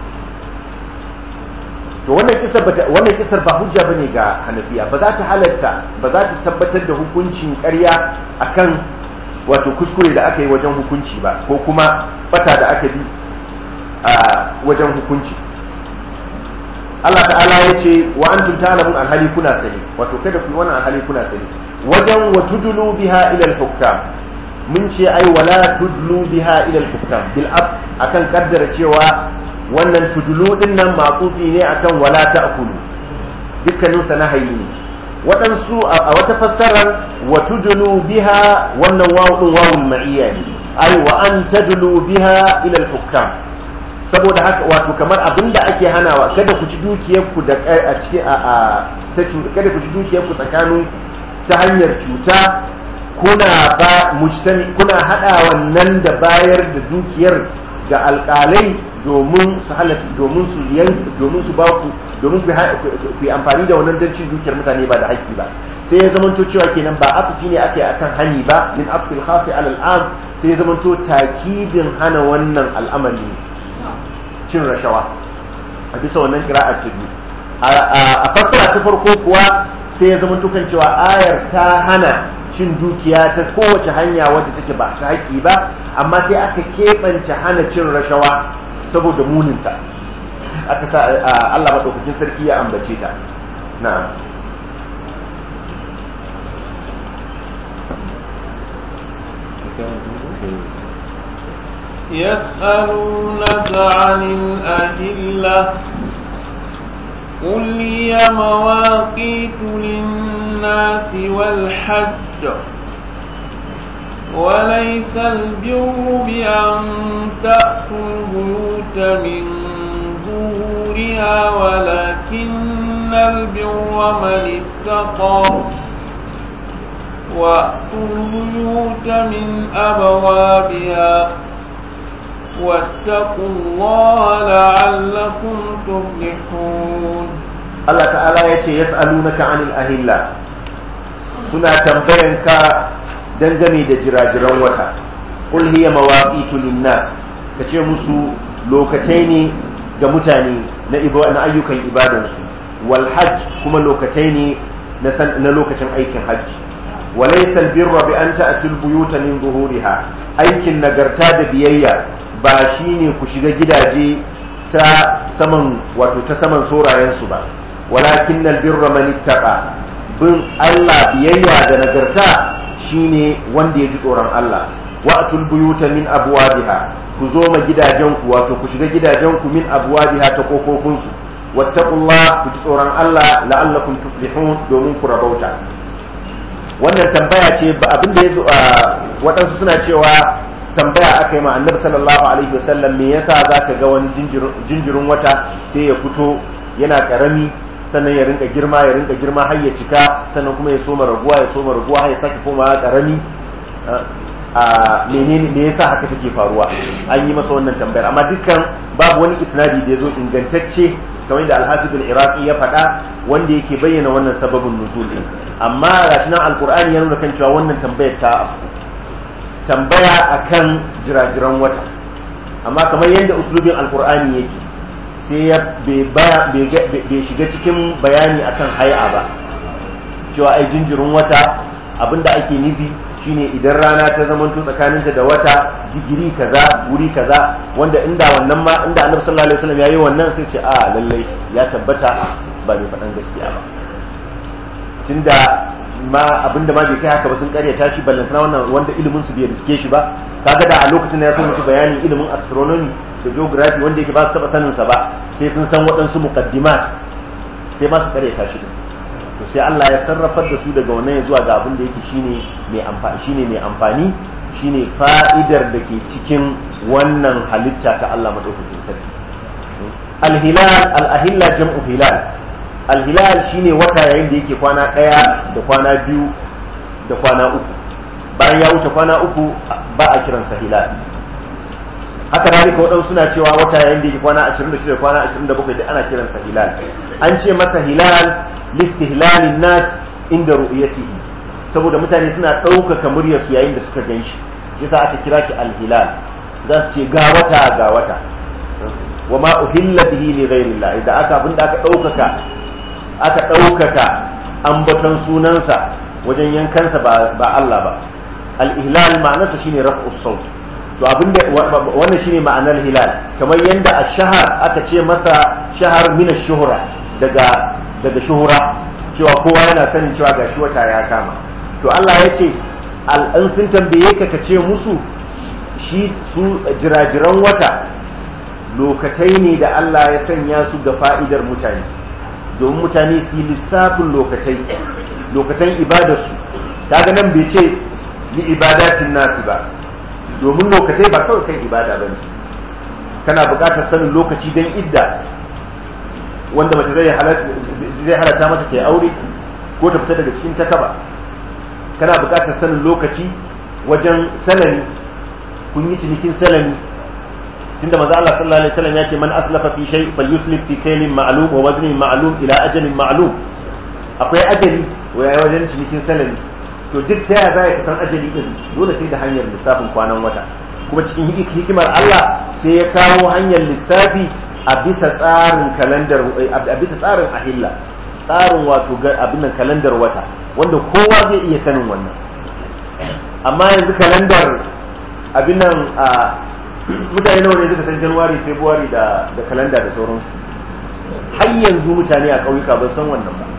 to wannan kisar wannan kisar ba hujja bane ga Hanafiya ba za ta halatta ba za ta tabbatar da hukuncin ƙarya akan wato kuskure da aka yi wajen hukunci ba ko kuma bata da aka bi a wajen hukunci Allah ta'ala ya ce wa antum ta'lamun alhali kuna sani wato kada ku yi wannan alhali kuna sani wajen wa tudlu biha ila al-hukam mun ce ai wala tudlu biha ila al-hukam bil ab akan kaddara cewa wannan tudlu din nan maqufi ne akan wala ta'kulu dukkanin sa nahayi ne waɗansu a wata fassarar wa tudlu biha wannan wawu din wawul ma'iyya ne ai wa an tadlu biha ila al-hukam saboda haka wato kamar abinda ake hanawa kada ku ci dukiyarku da a cikin a ta kada ku ci dukiyarku tsakanin ta hanyar cuta kuna ba mujtami kuna hada wannan da bayar da dukiyar ga alƙalai domin su halatta domin su yan domin su ba ku domin ku yi amfani da wannan don cin dukiyar mutane ba da haƙƙi ba sai ya zamanto cewa kenan ba afi ne ake akan hani ba min afil khasi ala al'am sai ya zamanto takidin hana wannan al'amari ne cin rashawa a bisa wannan qira'ar ta biyu a fassara ta farko kuwa sai ya zamanto kan cewa ayar ta hana cin dukiya ta kowace hanya wadda take ba ta haƙƙi ba amma sai aka keɓance hana cin rashawa saboda muninta aka sa Allah maɗaukakin sarki ya ambace ta na'am يسألونك عن الأهلة قل هي مواقيت للناس والحج وليس البر بأن تأتوا البيوت من ظهورها ولكن البر من اتقى وأتوا البيوت من أبوابها واتقوا الله لعلكم تفلحون Allah ta'ala ya ce yas'alunaka 'anil ahilla, suna tambayanka dangane da jirajiran wata. Qul hiya mawaqitu lin-nas, kace musu lokacai ne ga mutane na ayyukan ibadansu. Wal hajj, kuma lokacai ne na lokacin aikin hajji. Walaysa al-birra bi an ta'tul buyuta min zuhuriha, aikin nagarta da biyayya ba shine ku shiga gidaje ta saman wato ta saman sorayensu ba, walakin albirra man ittaqa, bin Allah biyayya da nagarta shine wanda ya ji tsoron Allah. Wa'tul buyuta min abwabiha, ku zo ma gidajenku wato ku shiga gidajenku min abwabiha ta kokokunsu. Wattaqullah, ku ji tsoron Allah la'allakum tuflihun, domin ku rabauta. Wannan tambaya ce ba abin da yazo waɗansu suna cewa tambaya aka yi ma annabi sallallahu alaihi wasallam me yasa zaka ga wani jinjirin wata sai ya fito yana karami sannan ya rinka girma ya rinka girma har ya cika sannan kuma ya soma raguwa ya soma raguwa har ya sake komawa karami. A menene me yasa haka take faruwa? An yi masa wannan tambayar, amma dukkan babu wani isnadi da yazo ingantacce kamar da al-Hafiz al-Iraqi ya faɗa wanda yake bayyana wannan sababin nuzul din. Amma ratinan alqur'ani ya nuna kan cewa wannan tambayar ta tambaya akan jirajiran wata, amma kamar yadda uslubin alkur'ani yake sai ya bai shiga cikin bayani akan hay'a ba, cewa ai jinjirin wata abinda ake nufi shine idan rana ta zamanto tsakaninta da wata digiri kaza wuri kaza, wanda inda wannan ma inda annabi sallallahu alaihi wasallam yayi wannan sai ce a lallai ya tabbata ba mai faɗan gaskiya ba, tunda ma abinda ma bai kai haka ba sun karyata shi, ballantana wannan wanda ilimin su bai riske shi ba. Kaga da a lokacin da ya so musu bayanin ilimin astronomy da geography wanda yake ba su taba sanin sa ba, sai sun san waɗansu muqaddimat sai ma su karyata shi. To sai Allah ya sarrafar da su daga wannan zuwa ga abin da yake shine mai amfani shine mai amfani shine fa'idar da ke cikin wannan halitta ta Allah madaukakin sarki. Al-hilal al-ahilla jam'u hilal. Al-hilal shine wata yayin da yake kwana ɗaya da kwana biyu da kwana uku, bayan ya wuce kwana uku ba a kiransa hilal. Haka dalika waɗansu suna cewa wata yayin da yake kwana ashirin da shida kwana ashirin da bakwai da ana kiransa hilal. An ce masa hilal listihlalin nas inda ru'yatihi, saboda mutane suna ɗaukaka muryarsu yayin da suka gan shi, yasa aka kira shi al-hilal. Za su ce ga wata ga wata, wa ma uhilla bihi li ghayrillah, idan aka abinda aka ɗaukaka aka ɗaukaka ambaton sunansa wajen yankansa ba Allah ba. Al-ihlal ma'anarsa shine raf'us saut. To abinda wannan shine ma'anar hilal, kamar yanda ash-shahr aka ce masa shahar min ash-shuhra, daga daga shuhura, cewa kowa yana sanin cewa gashi wata ya kama. To Allah ya ce an sun tambaye ka ka ce musu shi su jirajiran wata lokatai ne da Allah ya sanya su ga fa'idar mutane, domin mutane su yi lissafin lokatai lokatan ibadarsu. Kaga nan bai ce li ibadatin nasu ba, domin lokatai ba kawai kan ibada ba ne. Kana buƙatar sanin lokaci don idda, wanda mace zai halatta mata ta yi aure ko ta fita daga cikin takaba. Kana buƙatar sanin lokaci wajen salami, kun yi cinikin salami, tunda maza Allah sallallahu alaihi wasallam ya ce man aslafa fi shay falyuslif fi kaylin ma'lum wa waznin ma'lum ila ajalin ma'lum. Akwai ajali wajen cinikin salami, to duk ta yaya za ka san ajali din? Dole sai da hanyar lissafin kwanan wata, kuma cikin hikimar Allah sai ya kawo hanyar lissafi a bisa tsarin kalandar, a bisa tsarin ahilla, tsarin wato abin nan kalandar wata, wanda kowa zai iya sanin wannan. Amma yanzu kalandar abin nan a mutane nawa ne suka san January, February da da kalanda da sauransu? Har yanzu mutane a ƙauyuka ba san wannan ba,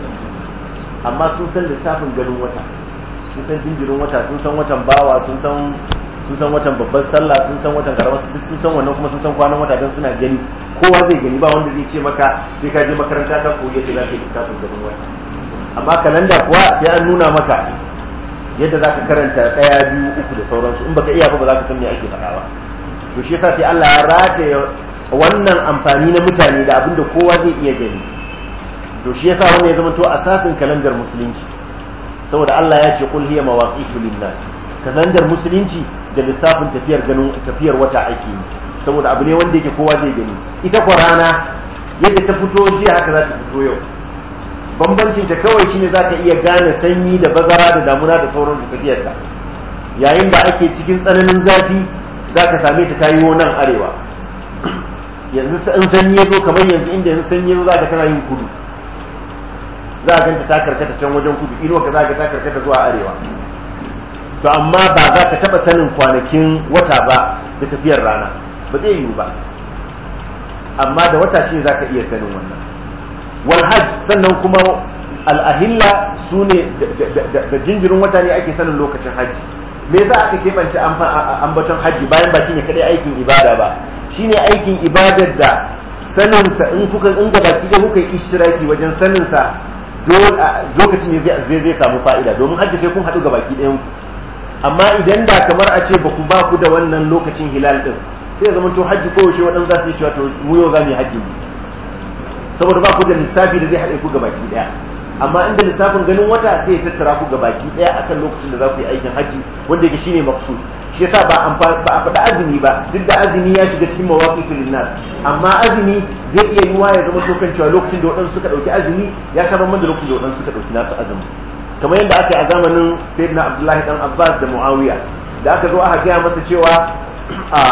amma sun san lissafin ganin wata, sun san jinjirin wata, sun san watan bawa, sun san sun san watan babban sallah, sun san watan karamar, duk sun san wannan, kuma sun san kwanan wata don suna gani. Kowa zai gani, ba wanda zai ce maka sai ka je makaranta ta koyi yadda za ka yi lissafin ganin wata. Amma kalanda kuwa sai an nuna maka yadda za ka karanta ɗaya biyu uku da sauransu, in baka iya ba ba za ka san me ake faɗa ba. To shi yasa sai Allah ya rataye wannan amfani na mutane da abin da kowa zai iya gani. To shi yasa wannan ya zama to asasin kalandar musulunci, saboda Allah ya ce qul hiya mawaqitu lin-nas. Kalandar musulunci da lissafin tafiyar ganin tafiyar wata ake yi, saboda abu ne wanda yake kowa zai gani. Ita ko rana yadda ta fito jiya haka za ta fito yau. Bambancin ta kawai shine za ka iya gane sanyi da bazara da damuna da sauran su tafiyarta. Yayin da ake cikin tsananin zafi za ka same ta tayi nan arewa. Yanzu in sanyi ya zo kamar yanzu inda yanzu sanyi ya zo za ka tana yin kudu. Za ka ganta ta karkata can wajen kudu, inuwa ka za ka ta karkata zuwa arewa. To amma ba za ka taba sanin kwanakin wata ba da tafiyar rana, ba zai yiwu ba. Amma da wata ce za ka iya sanin wannan. Wal hajj sannan kuma al'ahilla su ne da jinjirin wata ne ake sanin lokacin hajji. Me za aka keɓance ambaton hajji bayan ba shi ne kaɗai aikin ibada ba, shi ne aikin ibadar da saninsa in kuka in gaba ki kuka yi ishtiraki wajen saninsa lokacin ne zai zai samu fa'ida, domin hajji sai kun haɗu gaba ki ɗayan ku. Amma idan da kamar a ce ba ku ba ku da wannan lokacin hilal din, sai ya zama to hajji ko yaushe waɗanda za su yi cewa to mu yau za mu yi hajji ne, saboda ba ku da lissafi da zai haɗe ku gaba ki ɗaya. Amma inda lissafin ganin wata sai ya tattara ku gabaki daya akan lokacin da za ku yi aikin haji, wanda yake shine maksud. Shi yasa ba ba a faɗa azumi ba, duk da azumi ya shiga cikin mawaqitul linnas, amma azumi zai iya yiwa ya zama to kan cewa lokacin da waɗansu suka ɗauki azumi ya sha bamban da lokacin da waɗansu suka ɗauki nasu azumi. Kamar yadda aka yi a zamanin Sayyidina Abdullahi dan Abbas da Muawiya, da aka zo aka gaya masa cewa a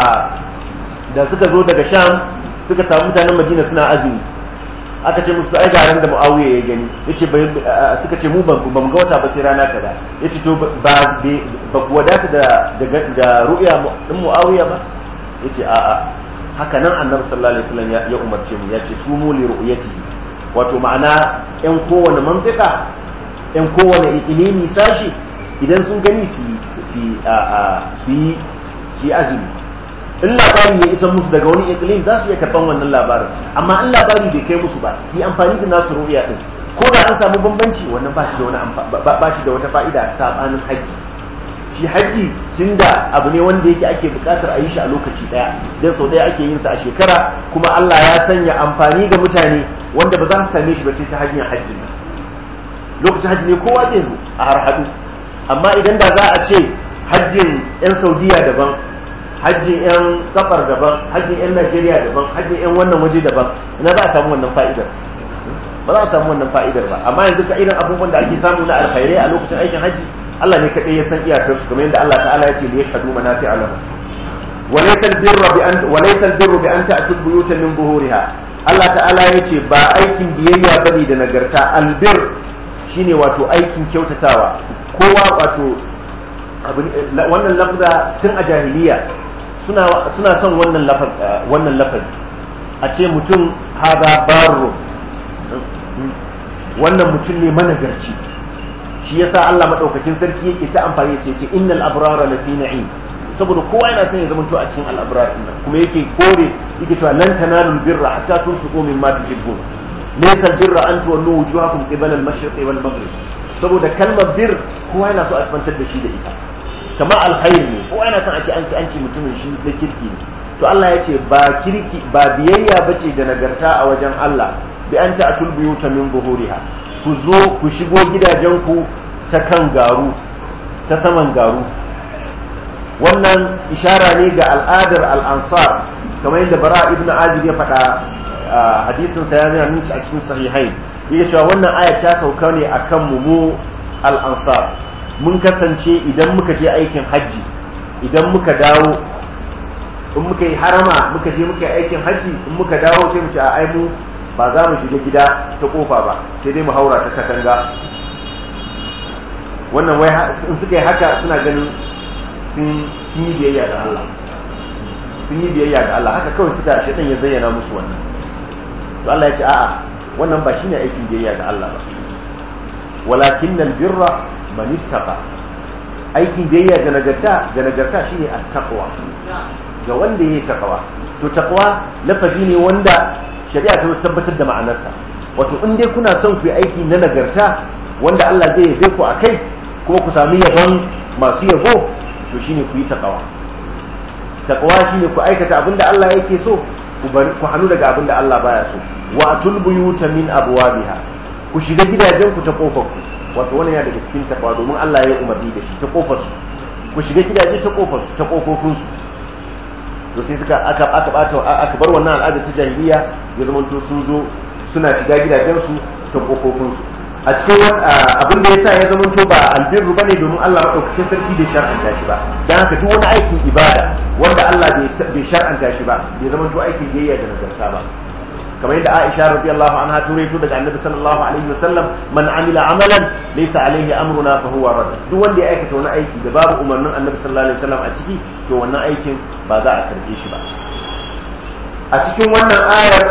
da suka zo daga Sham suka samu mutanen Madina suna azumi, aka ce musu ai garan da Muawiya ya gani, yace suka ce mu ban ban ga wata ba sai rana kaza, yace to ba ba ku wadata da da ru'ya din Muawiya ba, yace a a haka nan Annabi sallallahu alaihi wasallam ya umarce mu, yace sumu li ru'yatihi, wato ma'ana yan kowane mantika yan kowane ilimi sashi idan sun gani su su su su azumi. In labari ya isa musu daga wani iklim za su iya karban wannan labarin, amma in labari bai kai musu ba su yi amfani da nasu ru'ya din, ko da an samu bambanci wannan ba shi da wani ba shi da wata fa'ida sabanin haji. Shi haji tunda abu ne wanda yake ake bukatar a yi shi a lokaci daya, dan sau daya ake yin sa a shekara, kuma Allah ya sanya amfani ga mutane wanda ba za su same shi ba sai ta hanyar hajji. Lokacin hajji ne kowa zai zo a harhadu, amma idan da za a ce hajjin yan Saudiya daban, hajjin yan kafar daban, hajjin yan Najeriya daban, hajjin yan wannan waje daban, ina za a samu wannan fa'idar? Ba za a samu wannan fa'idar ba. Amma yanzu ka irin abubuwan da ake samu na alkhairai a lokacin aikin hajji, Allah ne kadai ya san iyakar su, kamar yadda Allah ta'ala ya ce li yashhadu manafi'a lahum. Walaysa albirru bi an walaysa albirru bi an ta'tu buyutan min zuhuriha. Allah ta'ala ya ce ba aikin biyayya bane da nagarta. Albir shine wato aikin kyautatawa. Kowa wato wannan lafza tun a jahiliya suna suna son wannan lafaz wannan lafazi a ce mutum hada barro, wannan mutum ne managarci. Shi yasa Allah madaukakin sarki yake ta amfani da ce innal abrara lafi na'im, saboda kowa yana son ya zama to a cikin al-abrar din, kuma yake kore yake cewa lan tanalul birra hatta tunfiqu mimma tuhibbun, laysa al-birra an tuwallu wujuhakum qibala al-mashriq wal maghrib. Saboda kalmar bir kowa yana so a tsantar da shi da ita, kamar alkhairi ne, kowa yana son a ce an ci an ci mutumin shi da kirki ne. To Allah ya ce ba kirki ba biyayya bace da nagarta a wajen Allah bi an ta'tul buyuta min zuhuriha, ku zo ku shigo gidajenku ta kan garu, ta saman garu. Wannan ishara ne ga al'adar al'ansar, kamar yadda Bara ibn Azib ya faɗa hadisin sa yana nan a cikin sahihain, yake cewa wannan ayat ta sauka ne akan mu mu al'ansar. Mun kasance idan muka je aikin hajji, idan muka dawo, in muka yi harama muka je muka yi aikin hajji, in muka dawo sai mu ce a ai mu ba za mu shiga gida ta kofa ba, sai dai mu haura ta katanga. Wannan wai in suka yi haka suna ganin sun yi biyayya ga Allah, sun yi biyayya ga Allah, haka kawai suka shaitan ya zayyana musu wannan. To Allah ya ce a'a, wannan ba shine aikin biyayya ga Allah ba. Walakinnal birra man ittaqa, aikin biyayya ga nagarta ga nagarta shine at-taqwa, ga wanda yayi taqwa. To taqwa lafazi ne wanda shari'a ta tabbatar da ma'anarsa, wato in dai kuna son ku yi aiki na nagarta wanda Allah zai yabe ku akai, kuma ku sami yabon masu yabo, to shine ku yi taqwa. Taqwa shine ku aikata abinda Allah yake so, ku bari ku hanu daga abinda Allah baya so. Wa atul buyuta min abwabiha, ku shiga gidajen ku ta kofar ku, wato wannan ya daga cikin taqwa, domin Allah ya umarni da shi ta kofar su. Ku shiga gidaje ta kofar su, ta kofofin su. to sai suka aka aka bata aka bar wannan al'ada ta jahiliya ya zama to sun zo suna shiga gidajensu ta kofofin su a cikin abin da yasa ya zama to ba albirru bane domin Allah madaukakin sarki bai shar'anta shi ba dan haka duk wani aikin ibada wanda Allah bai shar'anta shi ba bai zama to aikin biyayya da nagarta ba kamar yadda Aisha radiyallahu anha turaito daga Annabi sallallahu alaihi wasallam man amila amalan laysa alaihi amruna fa huwa rad duk wanda ya aikata wani aiki da babu umarnin Annabi sallallahu alaihi wasallam a ciki to wannan aikin ba za a karbe shi ba a cikin wannan ayar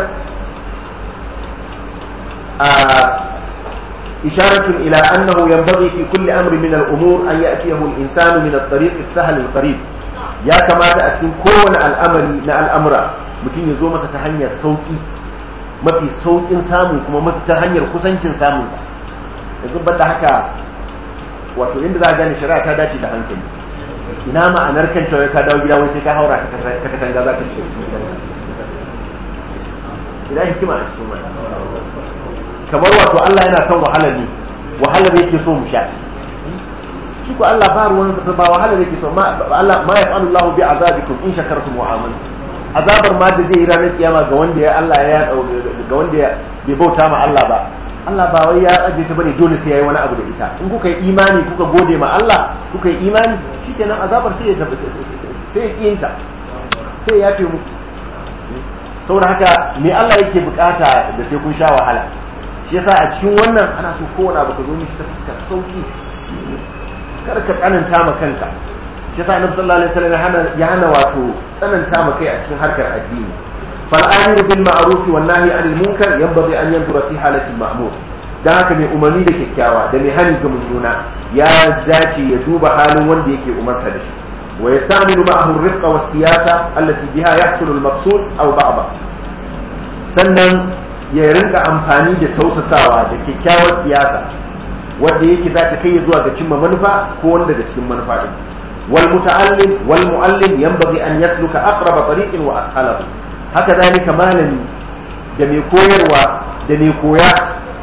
a isharatun ila annahu yanbaghi fi kulli amri min al-umur an ya'tiyahu al-insanu min at-tariq as-sahl al-qarib ya kamata a cikin kowane al'amari na al'amura mutum ya zo masa ta hanyar sauki mafi saukin samu kuma mafi ta hanyar kusancin samunsa yanzu ban da haka wato inda za a gane shari'a ta dace da hankali ina ma'anar kan cewa ka dawo gida wai sai ka haura ta katanga za ka shiga cikin gidanka ina hikima a cikin wani kamar wato Allah yana son wahalar ne wahalar yake so mu sha shi ko Allah ba ruwan sa ba wahalar yake so ma Allah ma yaf'alu Allahu bi azabikum in shakartum wa amantum azabar ma da zai yi ranar kiyama ga wanda ya Allah ya ga wanda ya bai bauta ma Allah ba Allah ba wai ya aje ta bane dole sai yayi wani abu da ita in kuka yi imani kuka gode ma Allah kuka yi imani shikenan azabar sai ya tafi sai ya kiyinta sai ya fi mu saboda haka me Allah yake bukata da sai kun sha wahala shi yasa a cikin wannan ana so kowane abu ka zo mishi ta fuskar sauki kar ka tsananta ma kanka shi yasa annabi sallallahu alaihi wasallam ya hana wato tsananta ma kai a cikin harkar addini fal amiru bil ma'ruf wan nahi 'anil munkar yanbaghi an yanzura fi halati al-ma'mur dan haka mai umarni da kyakkyawa da mai hani ga mummuna ya dace ya duba halin wanda yake umarta da shi wa yastamilu ma'ahu ar-rifqa was siyasa allati biha yahsulu al-maqsud aw ba'da sannan ya rinka amfani da tausasawa da kyakkyawar siyasa wanda yake za ta kai zuwa ga cimma manufa ko wanda da cikin manufa din والمتعلم والمعلم ينبغي أن يسلك أقرب طريق وأسهله هكذلك malami da mai koyarwa da mai koya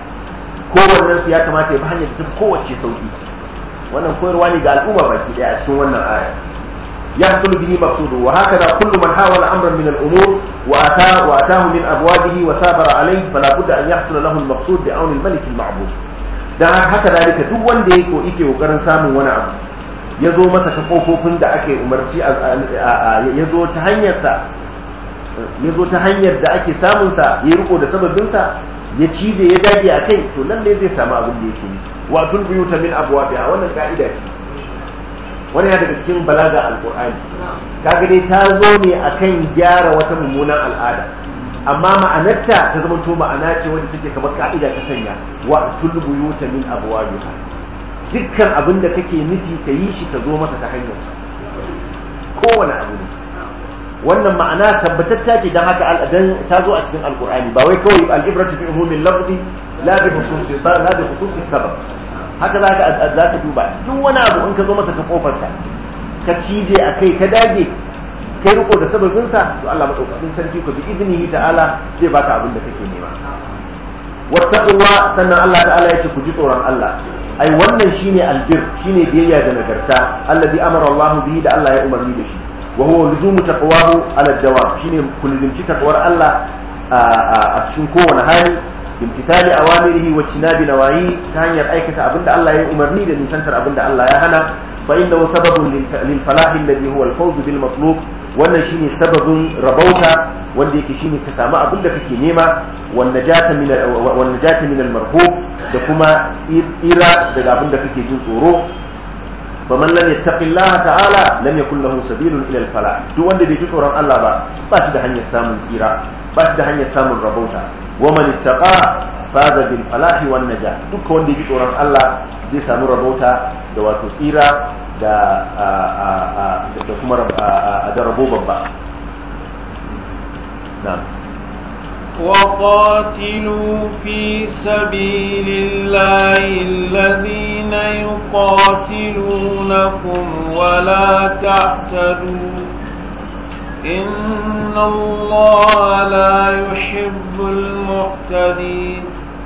kowannen su ya kamata ya bi hanyar da tafi kowace sauki wannan koyarwa ne ga al'umma baki daya a cikin wannan aya yahsulu bihi maqsudu wa hakadha kullu man hawala amran min al-umur wa ata wa atahu min abwabihi wa sabara alayhi fala budda an yahsula lahu al-maqsud bi auni al-malik al-ma'bud dan haka dalika duk wanda yake yake kokarin samun wani abu ya zo masa ta kofofin da ake umarci ya zo ta hanyarsa ya zo ta hanyar da ake samunsa ya riko da sababinsa ya cije ya dage a kai to nan ne zai samu abin da yake yi watul buyuta min abwabiha wannan ka'ida ce wani ya daga cikin balaga alqur'ani kaga dai ta zo ne akan gyara wata mummunan al'ada amma ma'anarta ta zama to ma'ana ce wanda take kamar ka'ida ta sanya watul buyuta min abwabiha dukkan abin da kake nufi ka yi shi ka zo masa ta hanyarsa kowane abu ne wannan ma'ana tabbatatta ce don haka ta zo a cikin alkur'ani ba wai kawai al'ibratu bi umumin lafzi la bi khususi la bi khususi sabab haka za ka za ka duba duk wani abu in ka zo masa ta kofarsa ka cije a kai ka dage kai riko da sababinsa to Allah madaukakin sarki ko bi idnihi ta'ala zai baka abin da kake nema wattaqullah sannan Allah ta'ala ya ce ku ji tsoron Allah ai wannan shine albir shine biyayya da nagarta alladhi amara Allah bihi da Allah ya umarni da shi wa huwa luzumu taqwahu ala dawam shine kulzumci taqwar Allah a cikin kowane hali imtithali awamirihi wa tinabi nawahi ta hanyar aikata abinda Allah ya umarni da nisantar abinda Allah ya hana fa innahu sababun lil falah alladhi huwa al fawz bil matlub wannan shine sababin rabauta wanda yake shine ka samu abinda kake nema wan najata min wan najata min al marhub da kuma tsira daga abinda kake jin tsoro faman lam yattaqillaha ta'ala lam yakul lahu sabilun ila al falah duk wanda bai ji tsoron Allah ba ba shi da hanyar samun tsira ba shi da hanyar samun rabauta wa man ittaqa faza bil falahi wan najah duk wanda ya ji tsoron Allah zai samu rabauta da wato tsira da da kuma da rabo babba na'am وقاتلوا في سبيل الله الذين يقاتلونكم ولا تعتدوا إن الله لا يحب المعتدين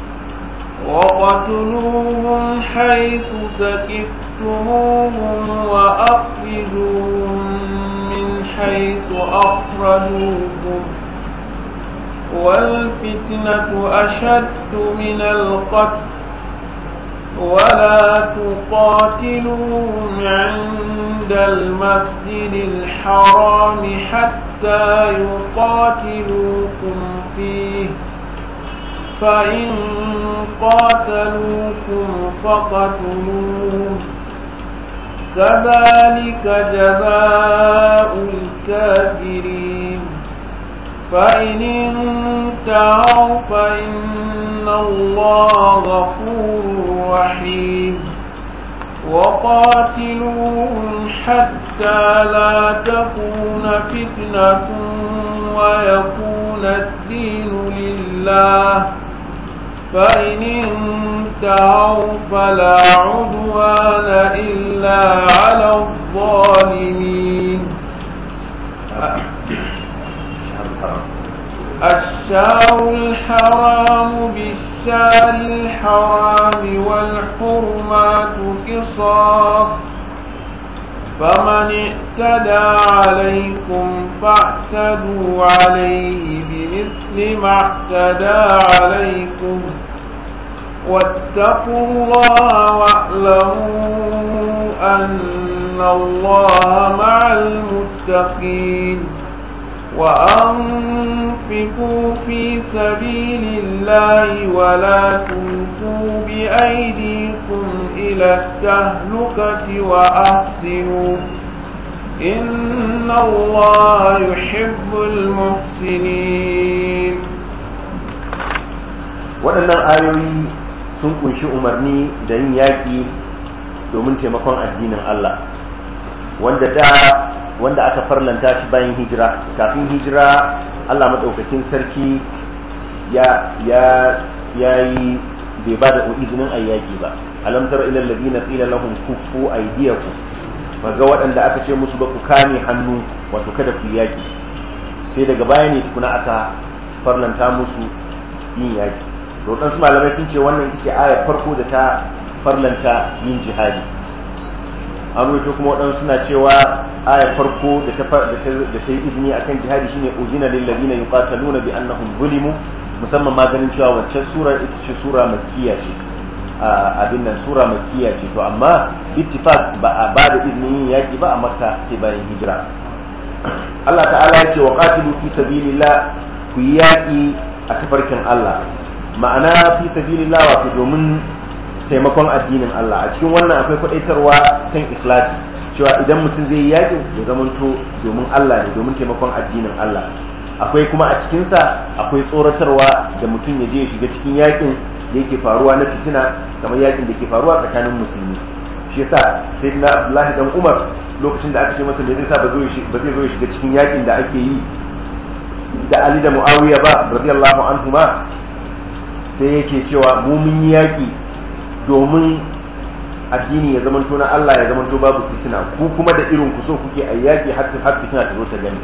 وقتلوهم حيث ثقفتموهم وأخرجوهم من حيث أخرجوكم والفتنة أشد من القتل ولا تقاتلوهم عند المسجد الحرام حتى يقاتلوكم فيه فإن قاتلوكم فقتلوهم كذلك جزاء الكافرين فإن انتهوا فإن الله غفور رحيم وقاتلوهم حتى لا تكون فتنة ويكون الدين لله فإن انتهوا فلا عدوان إلا على الظالمين الشهر الحرام بالشهر الحرام والحرمات قصاص فمن اعتدى عليكم فاعتدوا عليه بمثل ما اعتدى عليكم واتقوا الله واعلموا أن الله مع المتقين وأنفقوا في سبيل الله ولا تلقوا بأيديكم إلى التهلكة وأحسنوا إن الله يحب المحسنين. waɗannan ayoyi sun kunshi umarni da yin yaƙi domin taimakon addinin Allah wanda da wanda aka farlanta shi bayan hijira. Kafin hijira Allah madaukakin sarki ya ya yayi bai ba da izinin ayyaki ba. Alam tara ila alladhina qila lahum kuffu aydiyakum, maga waɗanda aka ce musu ba ku kame hannu wato kada ku yaki, sai daga baya ne tukuna aka farlanta musu yin yaki. To dan su malamai sun ce wannan ita ce ayar farko da ta farlanta yin jihadi. An rubuto kuma waɗansu suna cewa ayar farko da ta da ta yi izini akan jihadi shine ujina lil ladina yuqataluna bi annahum zulimu, musamman ma ganin cewa wacce sura ita ce sura makkiya ce, abin nan sura makkiya ce. To amma ittifaq ba a ba da izinin yin yaki ba a Makka sai bayan hijira. Allah ta'ala ya ce wa qatilu fi sabilillah, ku yi yaki a tafarkin Allah, ma'ana fi sabilillah wato domin taimakon addinin Allah. A cikin wannan akwai kwadaitarwa kan ikhlasi, cewa idan mutum zai yi yaƙi ya zamanto domin Allah ne, domin taimakon addinin Allah. Akwai kuma a cikinsa akwai tsoratarwa da mutum ya je ya shiga cikin yaƙin da yake faruwa na fitina, kamar yaƙin da ke faruwa tsakanin musulmi. Shi yasa sayyidina Abdullahi dan Umar lokacin da aka ce masa me zai sa ba zai zo ya shiga cikin yaƙin da ake yi da Ali da Muawiya ba radiyallahu anhuma, sai yake cewa mu mun yi yaƙi domin addini ya zamanto na Allah ya zamanto babu fitina, ku kuma da irin ku so kuke a yaƙi har har fitina ta zo ta gani.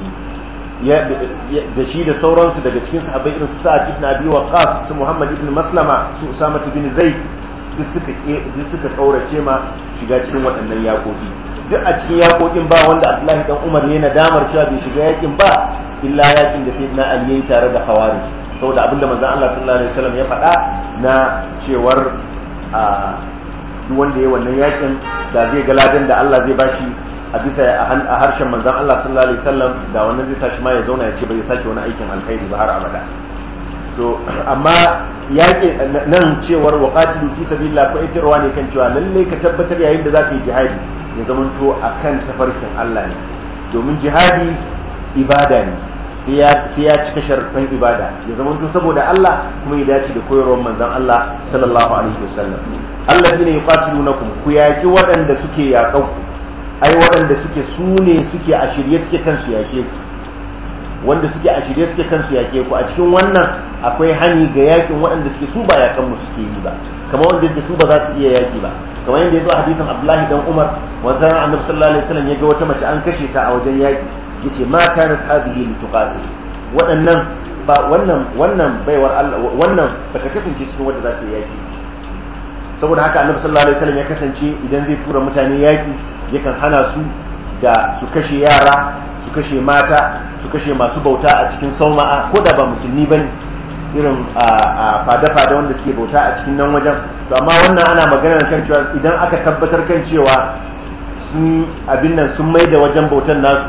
Da shi da sauransu daga cikin sahabbai irin su Sa'ad ibn Abi Waqqas, su Muhammad ibn Maslama, su Usama ibn Zaid, duk suka duk suka kaurace ma shiga cikin waɗannan yaƙoƙi. Duk a cikin yaƙoƙin ba wanda Abdullahi dan Umar ne nadamar cewa bai shiga yaƙin ba illa yaƙin da Sayyidina Ali yayi tare da Khawarij, saboda abinda manzon Allah sallallahu alaihi wasallam ya faɗa na cewar a duk wanda ya wannan yakin da zai ga ladan da Allah zai bashi a bisa a harshen manzon Allah sallallahu alaihi wasallam, da wannan zai sa shi ma ya zauna ya ce bai sake wani aikin alkhairi ba har abada. To amma yaki nan cewar waqatilu fi sabilillah ko itirwa ne kan cewa lalle ka tabbatar yayin da zaka yi jihadi ya zamanto akan tafarkin Allah ne, domin jihadi ibada ne, sai ya cika sharuɗan ibada ya zamanto saboda Allah kuma ya dace da koyarwar manzon Allah sallallahu alaihi wasallam. Alladhina yuqatilunakum, ku yaki waɗanda suke yaƙan ku, ai waɗanda suke sune suke a shirye suke kansu yake ku, wanda suke a shirye suke kansu yake ku. A cikin wannan akwai hani ga yakin waɗanda suke su ba yakan mu suke yi ba, kamar wanda suke su ba za su iya yaki ba, kamar yadda ya zo a hadisin Abdullahi dan Umar, wanda Annabi sallallahu alaihi wasallam ya ga wata mace an kashe ta a wajen yaki, yace ma kanat hadhihi lituqatil, waɗannan ba wannan wannan baiwar Allah wannan bata kasance cikin wanda za ta yi yaki. Saboda haka Annabi sallallahu alaihi wasallam ya kasance idan zai tura mutane yaki yakan hana su da su kashe yara su kashe mata su kashe masu bauta a cikin sauma'a ko da ba musulmi bane irin a fada-fada wanda suke bauta a cikin nan wajen. To amma wannan ana maganar kan cewa idan aka tabbatar kan cewa sun abin nan sun mai da wajen bautan nasu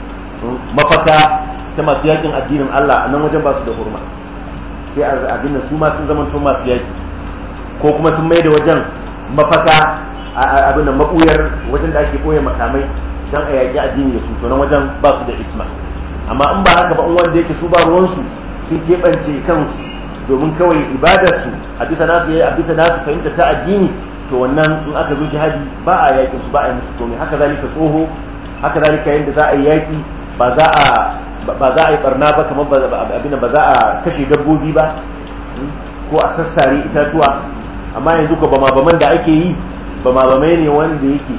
mafaka ta masu yakin addinin Allah a nan wajen ba su da hurma, sai abin nan su ma sun zama to masu yaki, ko kuma sun mai da wajen mafaka abin nan mabuyar wajen da ake koya makamai dan a yaki addini da su, to nan wajen ba su da isma. amma in ba haka ba, in wanda yake su ba ruwansu sun keɓance kansu domin kawai ibadarsu a bisa nasu yayi a bisa nasu fahimta ta addini, to wannan in aka zo jihadi ba a yakin su ba a yi musu komai. Haka zalika tsoho, haka zalika yadda za a yi yaki ba za a ba za a yi barna ba, kamar abin ba za a kashe dabbobi ba ko a sassare itatuwa. amma yanzu ko bama baman da ake yi bama bamai ne wanda yake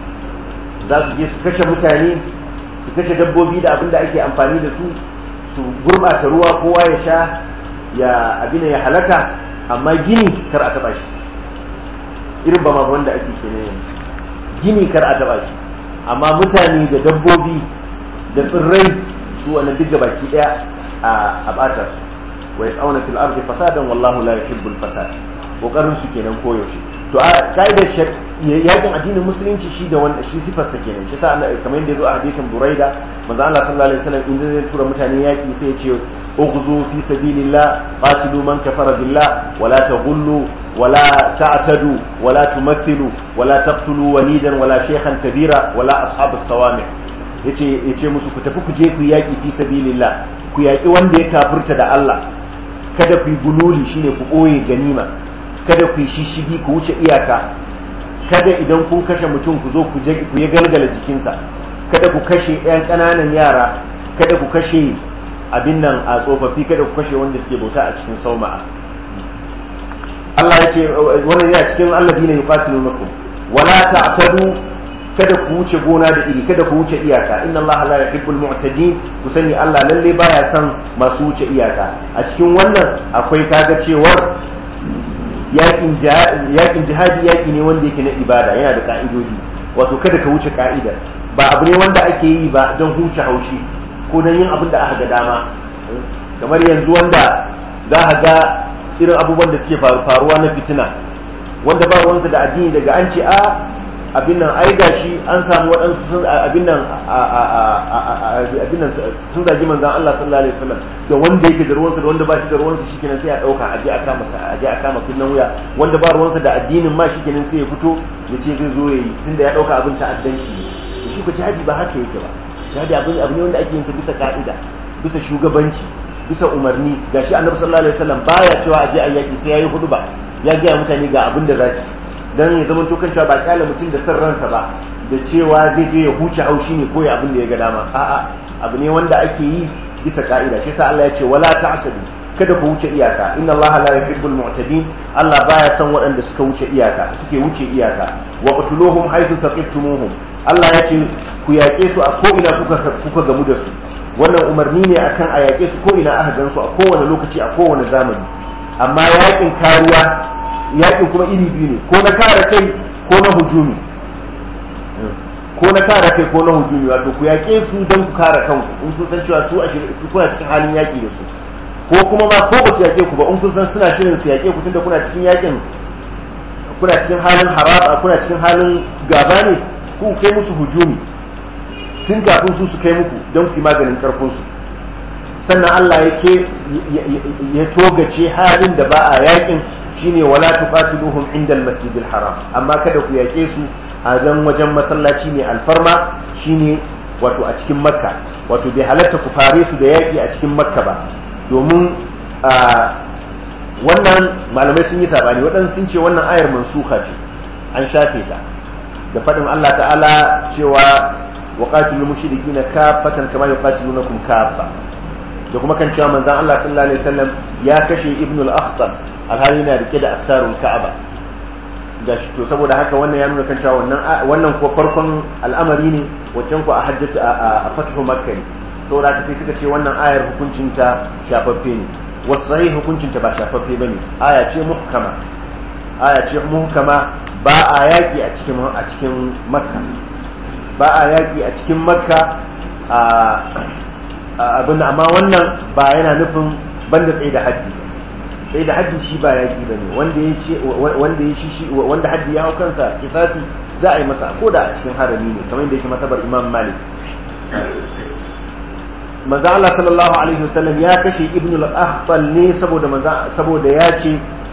za su je su kashe mutane, su kashe dabbobi da abin da ake amfani da su, su gurbata ruwa kowa ya sha ya abin ya halaka, amma gini kar a taba shi. irin ba ma wanda ake kenan yanzu, gini kar a taba shi, amma mutane da dabbobi da tsirrai su wannan duk baki daya a bata su. wa yas'una fil ardi fasadan wallahu la yuhibbul fasad, kokarin su kenan koyaushe. to a kaidar yakin addinin musulunci shi da wanda shi sifar sa kenan, shi sa kamar yadda yazo a hadisin Buraida, manzo Allah sallallahu alaihi wasallam inda zai tura mutane yaki sai ya ce ughzu fi sabilillah qatilu man kafara billah wala taghullu wala ta'tadu wala tumathilu wala taqtulu walidan wala shaykhan kabira wala ashabus sawami. yace yace musu ku tafi ku je ku yaki fi sabilillah, ku yaki wanda ya kafirta da Allah, kada ku yi bululi shine ku boye ganima, kada ku yi shishigi ku wuce iyaka, kada idan kun kashe mutum ku zo ku je ku yi galgala jikinsa, kada ku kashe ɗan ƙananan yara, kada ku kashe abin nan a tsofaffi, kada ku kashe wanda suke bauta a cikin sauma'a. Allah ya ce wannan yana cikin alladina yuqatilunakum wala ta'tadu, kada ku wuce gona da iri, kada ku wuce iyaka. inna Allah la yuhibbul mu'tadin, ku sani Allah lalle baya son masu wuce iyaka. a cikin wannan akwai kaga cewar yakin jihadi yaki ne wanda yake na ibada, yana da ka'idodi, wato kada ka wuce ka'ida, ba abu ne wanda ake yi ba don huce haushi ko don yin abin da aka ga dama. kamar yanzu wanda za a ga irin abubuwan da suke faruwa na fitina, wanda ba ruwansa da addini, daga an ce a abin nan ai gashi an samu waɗansu sun abin nan abin nan sun zagi manzon Allah sallallahu alaihi wasallam, da wanda yake da ruwansa da wanda ba shi da ruwansa shikenan sai a dauka a je a kama sa a je a kama kunnan wuya, wanda ba ruwansa da addinin ma shikenan sai ya fito ya ce zai zo yayi, tunda ya dauka abin ta'addanci ne. shi ko jihadi ba haka yake ba. jihadi abin abu ne wanda ake yin sa bisa ka'ida, bisa shugabanci, bisa umarni. gashi annabi sallallahu alaihi wasallam baya cewa a je a yaki sai yayi hudu ba, ya ga mutane ga abin da za su, dan ya zama to kan cewa ba kyale mutum da san ransa ba, da cewa zai je ya huce haushi ne ko ya abin da ya ga dama. a'a abu ne wanda ake yi bisa ka'ida. shi yasa Allah ya ce wala ta'tadu, kada ku wuce iyaka. inna Allah la yuhibbul mu'tadin, Allah baya son waɗanda suka wuce iyaka, suke wuce iyaka. wa qatuluhum haythu thaqiftumuhum, Allah ya ce ku yaƙe su a ko ina kuka kuka gamu da su. wannan umarni ne akan a yaƙe su ko ina aka gan su a kowane lokaci a kowane zamani. amma yaƙin kariya, yaƙin kuma iri biyu ne, ko na kare kai ko na hujumi, ko na kare kai ko na hujumi. wato ku yaƙe su don ku kare kanku in kun san cewa su a kuna cikin halin yaƙi da su, ko kuma ma ko ba su yaƙe ku ba in kun san suna shirin su yaƙe ku tunda kuna cikin yaƙin, kuna cikin halin haraba, kuna cikin halin gaba ne, ku kai musu hujumi tun kafin su su kai muku don ku yi maganin karfin su. sannan Allah yake ya togace halin da ba a yaƙin, shine wala tuqatiluhum inda al-masjidil haram, amma kada ku yake su a dan wajen masallaci ne alfarma, shine wato a cikin makka. wato bai halatta ku fare su da yaki a cikin makka ba, domin wannan malamai sun yi sabani. waɗansu sun ce wannan ayar mansuka ce, an shafe ta da faɗin Allah ta'ala cewa waqatilul mushrikina kaffatan kama yuqatilunakum kaffa, da kuma kan cewa manzon Allah sallallahu alaihi wasallam ya kashe ibn al-akhtar alhali na rike da astarul ka'aba. gashi to saboda haka wannan ya nuna kan cewa wannan wannan ko farkon al'amari ne, waccan ko a hajjatu a fathu makka ne. saboda haka sai suka ce wannan ayar hukuncin ta shafaffe ne, wasu sahih hukuncin ta ba shafaffe bane, aya ce muhkama. aya ce muhkama, ba a yaki a cikin a cikin makka, ba a yaki a cikin makka abin amma wannan ba yana nufin banda tsaye da haddi tsaye da haddi shi ba yaki bane wanda ya ce wanda ya shi wanda haddi ya hau kansa kisasi za a yi masa ko da a cikin harami ne kamar yadda yake matabar Imam Malik. manzo Allah sallallahu alaihi wasallam ya kashe Ibn al-Akhtal ne saboda manzo saboda ya ce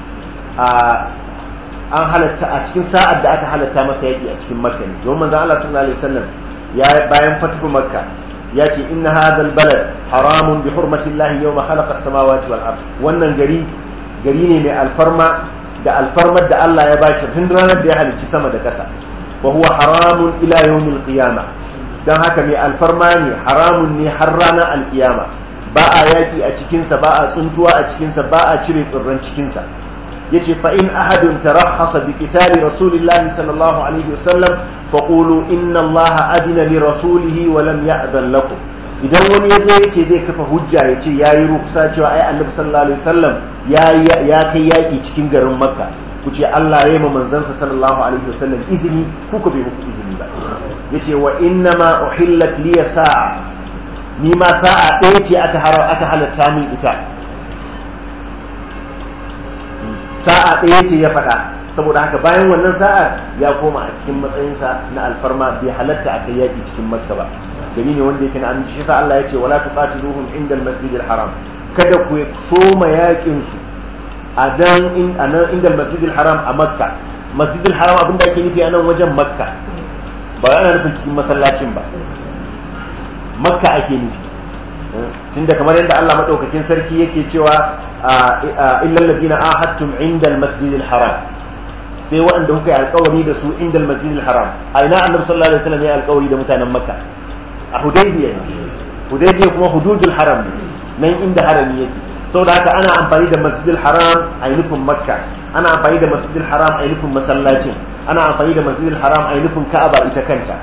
an halatta a cikin sa'ar da aka halatta masa yaki a cikin Makka ne don manzo Allah sallallahu alaihi wasallam ya bayan fatu Makka ya ce inna hadha al-balad haramun bi hurmati Allah yawma khalaqa as-samawati wal ard wannan gari gari ne mai alfarma da alfarmar da Allah ya bashi tun ranar da ya halicci sama da ƙasa wa huwa haramun ila yawmil qiyamah dan haka mai alfarma ne haramun ne har ranar alkiyama ba a yaki a cikinsa ba a tsuntuwa a cikinsa ba a cire tsirran cikinsa yace fa in ahadun tarahhasa bi qitali rasulillahi sallallahu alaihi wasallam faqulu inna allaha adina li rasulihi wa lam ya'zan lakum idan wani yazo yace zai kafa hujja yace yayi ruksa cewa ai annabi sallallahu alaihi wasallam ya ya kai yaki cikin garin makka ku ce Allah ya yi ma manzansa sallallahu alaihi wasallam izini ku ku bai muku izini ba yace wa inna ma uhillat li sa'a ni ma sa'a ɗaya ce aka harar aka halatta min ita sa'a ɗaya ce ya faɗa saboda haka bayan wannan sa'a ya koma a cikin matsayinsa na alfarma bai halatta aka yaki cikin makka ba gari ne wanda yake na aminci shi sa Allah yace wala tuqatiluhum inda al-masjidil haram kada ku soma yakin su a dan inda al-masjidil haram a makka masjidil haram abinda ake nufi a nan wajen makka ba ana nufin cikin masallacin ba makka ake nufi tunda kamar yadda Allah madaukakin sarki yake cewa illal ladina ahadtum inda al-masjidil haram sai waɗanda kuka yi alƙawari da su inda al-masjidil haram a ina annabi sallallahu alaihi wasallam ya alƙawari da mutanen makka a hudaybiya hudaybiya kuma hududul haram nan inda harami yake saboda haka ana amfani da masjidil haram a nufin makka ana amfani da masjidil haram a nufin masallacin ana amfani da masjidil haram a nufin ka'aba ita kanta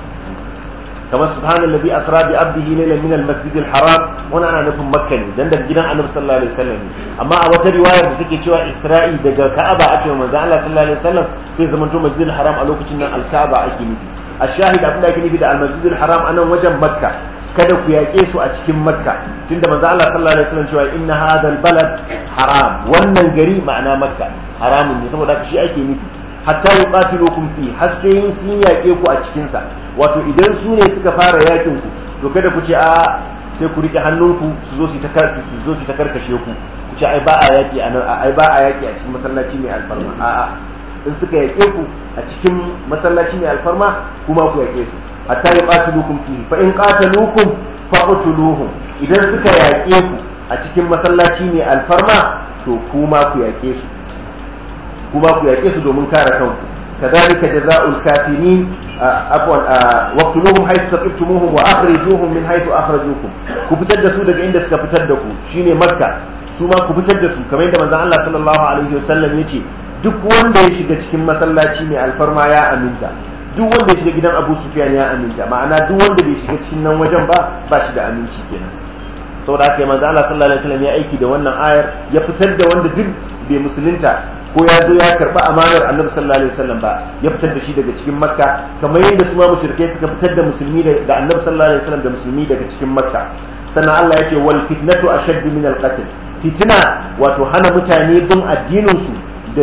kamar subhanallazi asra bi abdihi laylan min almasjidil haram wannan ana nufin makka ne dan daga gidan annabi sallallahu alaihi wasallam amma a wata riwayar da take cewa isra'i daga ka'aba ake wa manzo Allah sallallahu alaihi wasallam sai zamanto masjidil haram a lokacin nan al-ka'aba ake nufi ashahid abin da ake nufi da almasjidil haram anan wajen makka kada ku yaƙe su a cikin makka tunda manzo Allah sallallahu alaihi wasallam cewa inna hadal balad haram wannan gari ma'ana makka haramun ne saboda shi ake nufi hatta yuqatilukum fi har sai sun yaƙe ku a cikin sa wato idan su ne suka fara yakin ku to kada ku ce a sai ku rike hannunku su zo su ta karkashe su zo su ta karkashe ku ku ce ai ba a yaƙi a nan ai ba a yaƙi a cikin masallaci mai alfarma a'a in suka yaƙe ku a cikin masallaci mai alfarma kuma ku yaƙe su hatta yuqatilukum fihi fa in qataluukum faqtuluhum idan suka yaƙe ku a cikin masallaci mai alfarma to kuma ku yaƙe su kuma ku yaƙe su domin kare kanku kadhalika jazaa'ul kafirin afwan waqtuluhum haythu taqtumuhum wa akhrijuhum min haythu akhrajukum ku fitar da su daga inda suka fitar da ku shine makka su ma ku fitar da su kamar yadda manzon Allah sallallahu alaihi wasallam yace duk wanda ya shiga cikin masallaci mai alfarma ya aminta duk wanda ya shiga gidan Abu Sufyan ya aminta ma'ana duk wanda bai shiga cikin nan wajen ba ba shi da aminci kenan saboda haka manzo Allah sallallahu alaihi wasallam ya aiki da wannan ayar ya fitar da wanda duk bai musulunta ko ya zo ya karba amanar Annabi sallallahu alaihi wasallam ba ya fitar da shi daga cikin Makka kamar yadda su ma mushrikai suka fitar da musulmi da Annabi sallallahu alaihi wasallam da musulmi daga cikin Makka sannan Allah ya ce wal fitnatu ashaddu min al qatl fitina wato hana mutane bin addinin su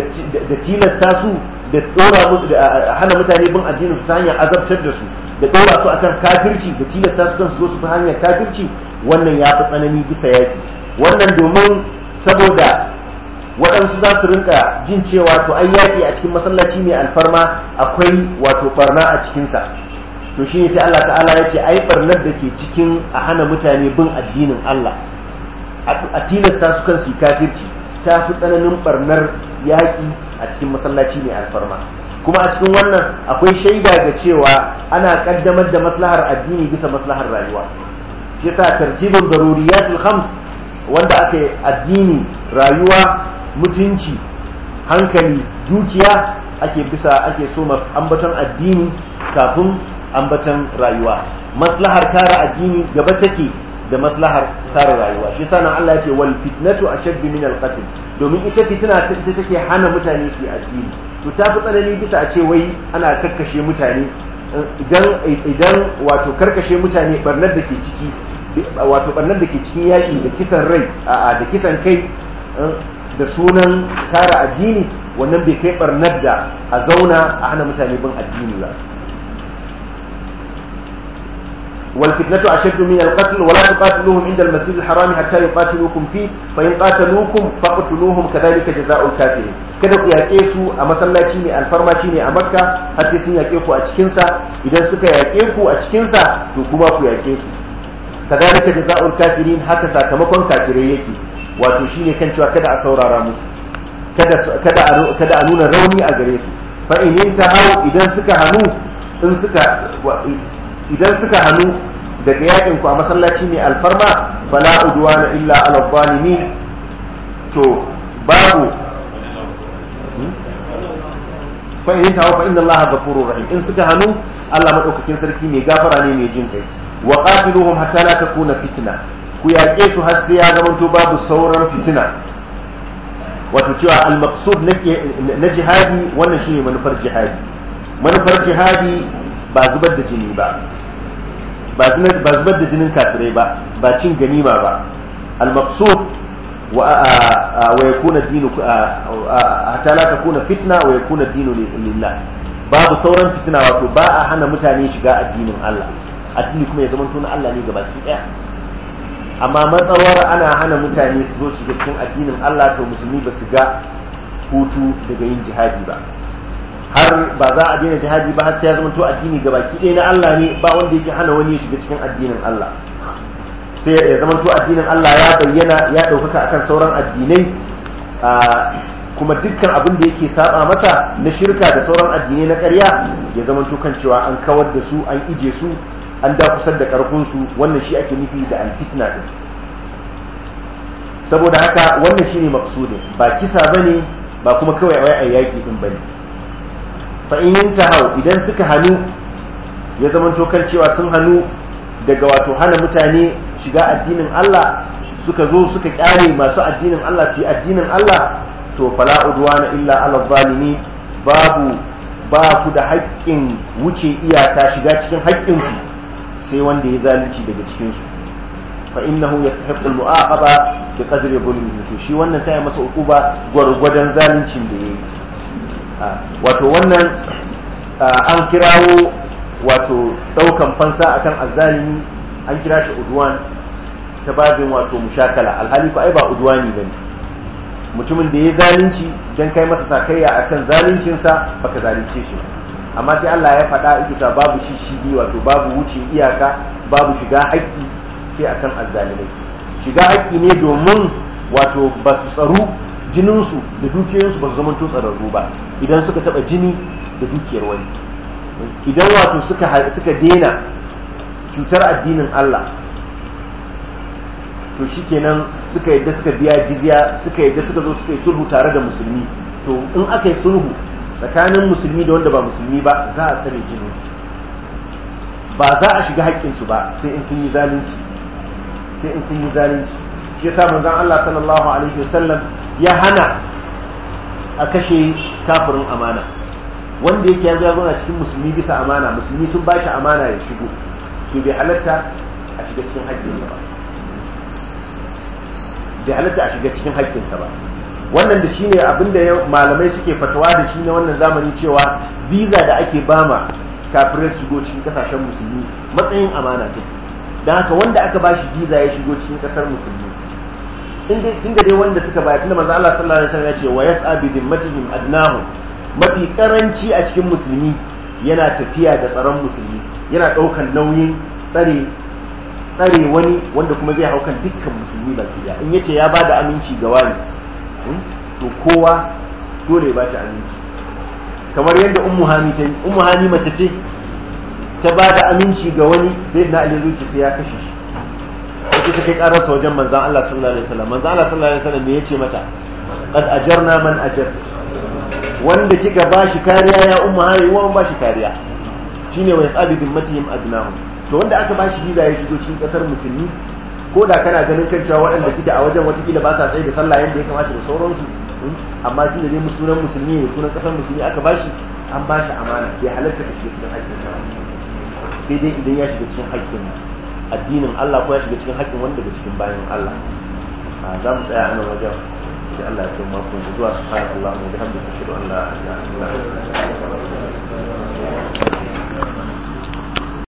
da tilasta su da dora hana mutane bin addinin su ta hanyar azabtar da su da dora su akan kafirci da tilasta su kan su zo su ta hanyar kafirci wannan ya fi tsanani bisa yaki wannan domin saboda waɗansu za su rinka jin cewa to ai yaki a cikin masallaci mai alfarma akwai wato barna a cikinsa to shi ne sai Allah ta'ala ya ce ai barnar da ke cikin a hana mutane bin addinin Allah a tilasta su kan su kafirci ta fi tsananin barnar yaƙi a cikin masallaci mai alfarma kuma a cikin wannan akwai shaida ga cewa ana kaddamar da maslahar addini bisa maslahar rayuwa shi yasa tartibin daruriyatul khams wanda aka addini rayuwa mutunci hankali dukiya ake bisa ake so ambaton addini kafin ambaton rayuwa maslahar kare addini gaba take da maslahar kare rayuwa shi yasa nan Allah ya ce wal fitnatu ashaddu min al qatl domin ita fitina ita take hana mutane su yi addini to ta fi tsanani bisa a ce wai ana kakkashe mutane idan idan wato karkashe mutane barnar da ke ciki wato barnar da ke cikin yaƙi da kisan rai da kisan kai da sunan kare addini wannan bai kai barnar da a zauna a hana mutane bin addini ba. والفتنة أشد من القتل ولا تقاتلوهم عند المسجد الحرام حتى يقاتلوكم فيه فإن قاتلوكم فاقتلوهم كذلك جزاء الكافرين kada ku yaƙe su a masallaci ne alfarmaci ne a makka har sai sun yaƙe ku a cikinsa idan suka yaƙe ku a cikinsa to kuma ku yaƙe su kadhalika jazaa'ul kafirin haka sakamakon kafirai yake wato shine kan cewa kada a saurara musu kada kada kada a nuna rauni a gare su fa in yantahu idan suka hanu in suka idan suka hannu daga yakin ku a masallaci mai alfarma fala udwana illa ala zalimin to babu fa in tawa fa inna allaha ghafurur rahim in suka hannu Allah madaukakin sarki mai gafara ne mai jin kai wa qatiluhum hatta la takuna fitna ku yaƙe su har sai ya zamanto babu sauran fitina wato cewa al-maqsud na jihadi wannan shine manufar jihadi manufar jihadi ba zubar da jini ba ba zubar da jinin kafirai ba ba cin ganima ba al-maqsud wa wa yakuna dinu hatta la takuna fitna wa yakuna dinu lillah babu sauran fitina wato ba a hana mutane shiga addinin Allah addini kuma ya zama na Allah ne gabaki daya amma matsawar ana hana mutane su zo shiga cikin addinin Allah to musulmi ba su ga hutu daga yin jihadi ba har ba za a daina jihadi ba har sai ya zama to addini gabaki ɗaya na Allah ne ba wanda yake hana wani ya shiga cikin addinin Allah sai ya zama to addinin Allah ya bayyana ya ɗaukaka akan sauran addinai kuma dukkan abin da yake saba masa na shirka da sauran addinai na ƙarya ya zama to kan cewa an kawar da su an ije su an dakusar da ƙarfin su wannan shi ake nufi da alfitna din saboda haka wannan shine maqsudin ba kisa bane ba kuma kawai wai ayyaki din bane fa in hau idan suka hanu ya zama kan cewa sun hanu daga wato hana mutane shiga addinin Allah suka zo suka kyale masu addinin Allah su yi addinin Allah to fala udwana illa ala zalimi babu ba ku da haƙƙin wuce iyaka shiga cikin haƙƙin ku sai wanda ya zalunci daga cikin su fa innahu yastahiqqu al-mu'aqaba bi qadri dhulmihi to shi wannan sai ya masa uquba gwargwadon zaluncin da yayi wato wannan an kirawo wato daukan fansa akan azzalimi an kira shi udwan ta babin wato mushakala alhali ko ai ba udwani bane mutumin da ya zalunci dan kai masa sakayya akan zaluncin sa baka zalunce shi amma sai Allah ya faɗa ita babu shi shi wato babu wuce iyaka babu shiga haƙƙi sai akan azzalimai shiga haƙƙi ne domin wato ba su tsaro jininsu da dukiyarsu ba su zama tsararru ba idan suka taba jini da dukiyar wani idan wato suka suka dena cutar addinin Allah to shikenan suka yadda suka biya jizya suka yadda suka zo suka yi sulhu tare da musulmi to in aka yi sulhu tsakanin musulmi da wanda ba musulmi ba za a tsare jininsu ba za a shiga haƙƙinsu ba sai in sun yi zalunci sai in sun yi zalunci shi yasa manzon Allah sallallahu alaihi wasallam ya hana a kashe kafirin amana wanda yake ya zauna cikin musulmi bisa amana musulmi sun ba shi amana ya shigo to bai halatta a shiga cikin haƙƙinsa ba bai halatta a shiga cikin haƙƙinsa ba wannan da shine abinda malamai suke fatawa da shi ne wannan zamani cewa visa da ake bama kafirai shigo cikin kasashen musulmi matsayin amana ce dan haka wanda aka bashi visa ya shigo cikin kasar musulmi tun da dai wanda suka bayar tunda manzo Allah sallallahu alaihi wasallam ya ce wa yas'a bi dhimmatihim adnahum mafi karanci a cikin musulmi yana tafiya da tsaron musulmi yana daukan nauyin tsare tsare wani wanda kuma zai haukan dukkan musulmi baki daya in yace ya bada aminci ga wani to kowa dole ya bata aminci kamar yadda ummu hani ta ummu hani mace ce ta bada aminci ga wani sai na Ali zuci sai ya kashe shi sai ta kai kararsa wajen manzon Allah sallallahu alaihi wasallam manzon Allah sallallahu alaihi wasallam ne yace mata qad ajarna man ajar wanda kika bashi kariya ya ummu hani wa bashi kariya shine wa yasabi bimmatihim adnahum to wanda aka bashi visa ya shigo cikin kasar musulmi ko da kana ganin kan cewa waɗanda suke a wajen watakila ba sa tsaye da sallah yadda ya kamata da sauransu amma tun da dai sunan musulmi ne sunan kasar musulmi aka bashi an bashi amana bai halatta da shi cikin haƙƙinsa sai dai idan ya shiga cikin haƙƙin addinin Allah ko ya shiga cikin haƙƙin wanda daga cikin bayan Allah. za mu tsaya a nan wajen da Allah ya kai mako zuwa subhanallahi wa bihamdihi ashhadu an la ilaha illa anta astaghfiruka wa atubu ilaik.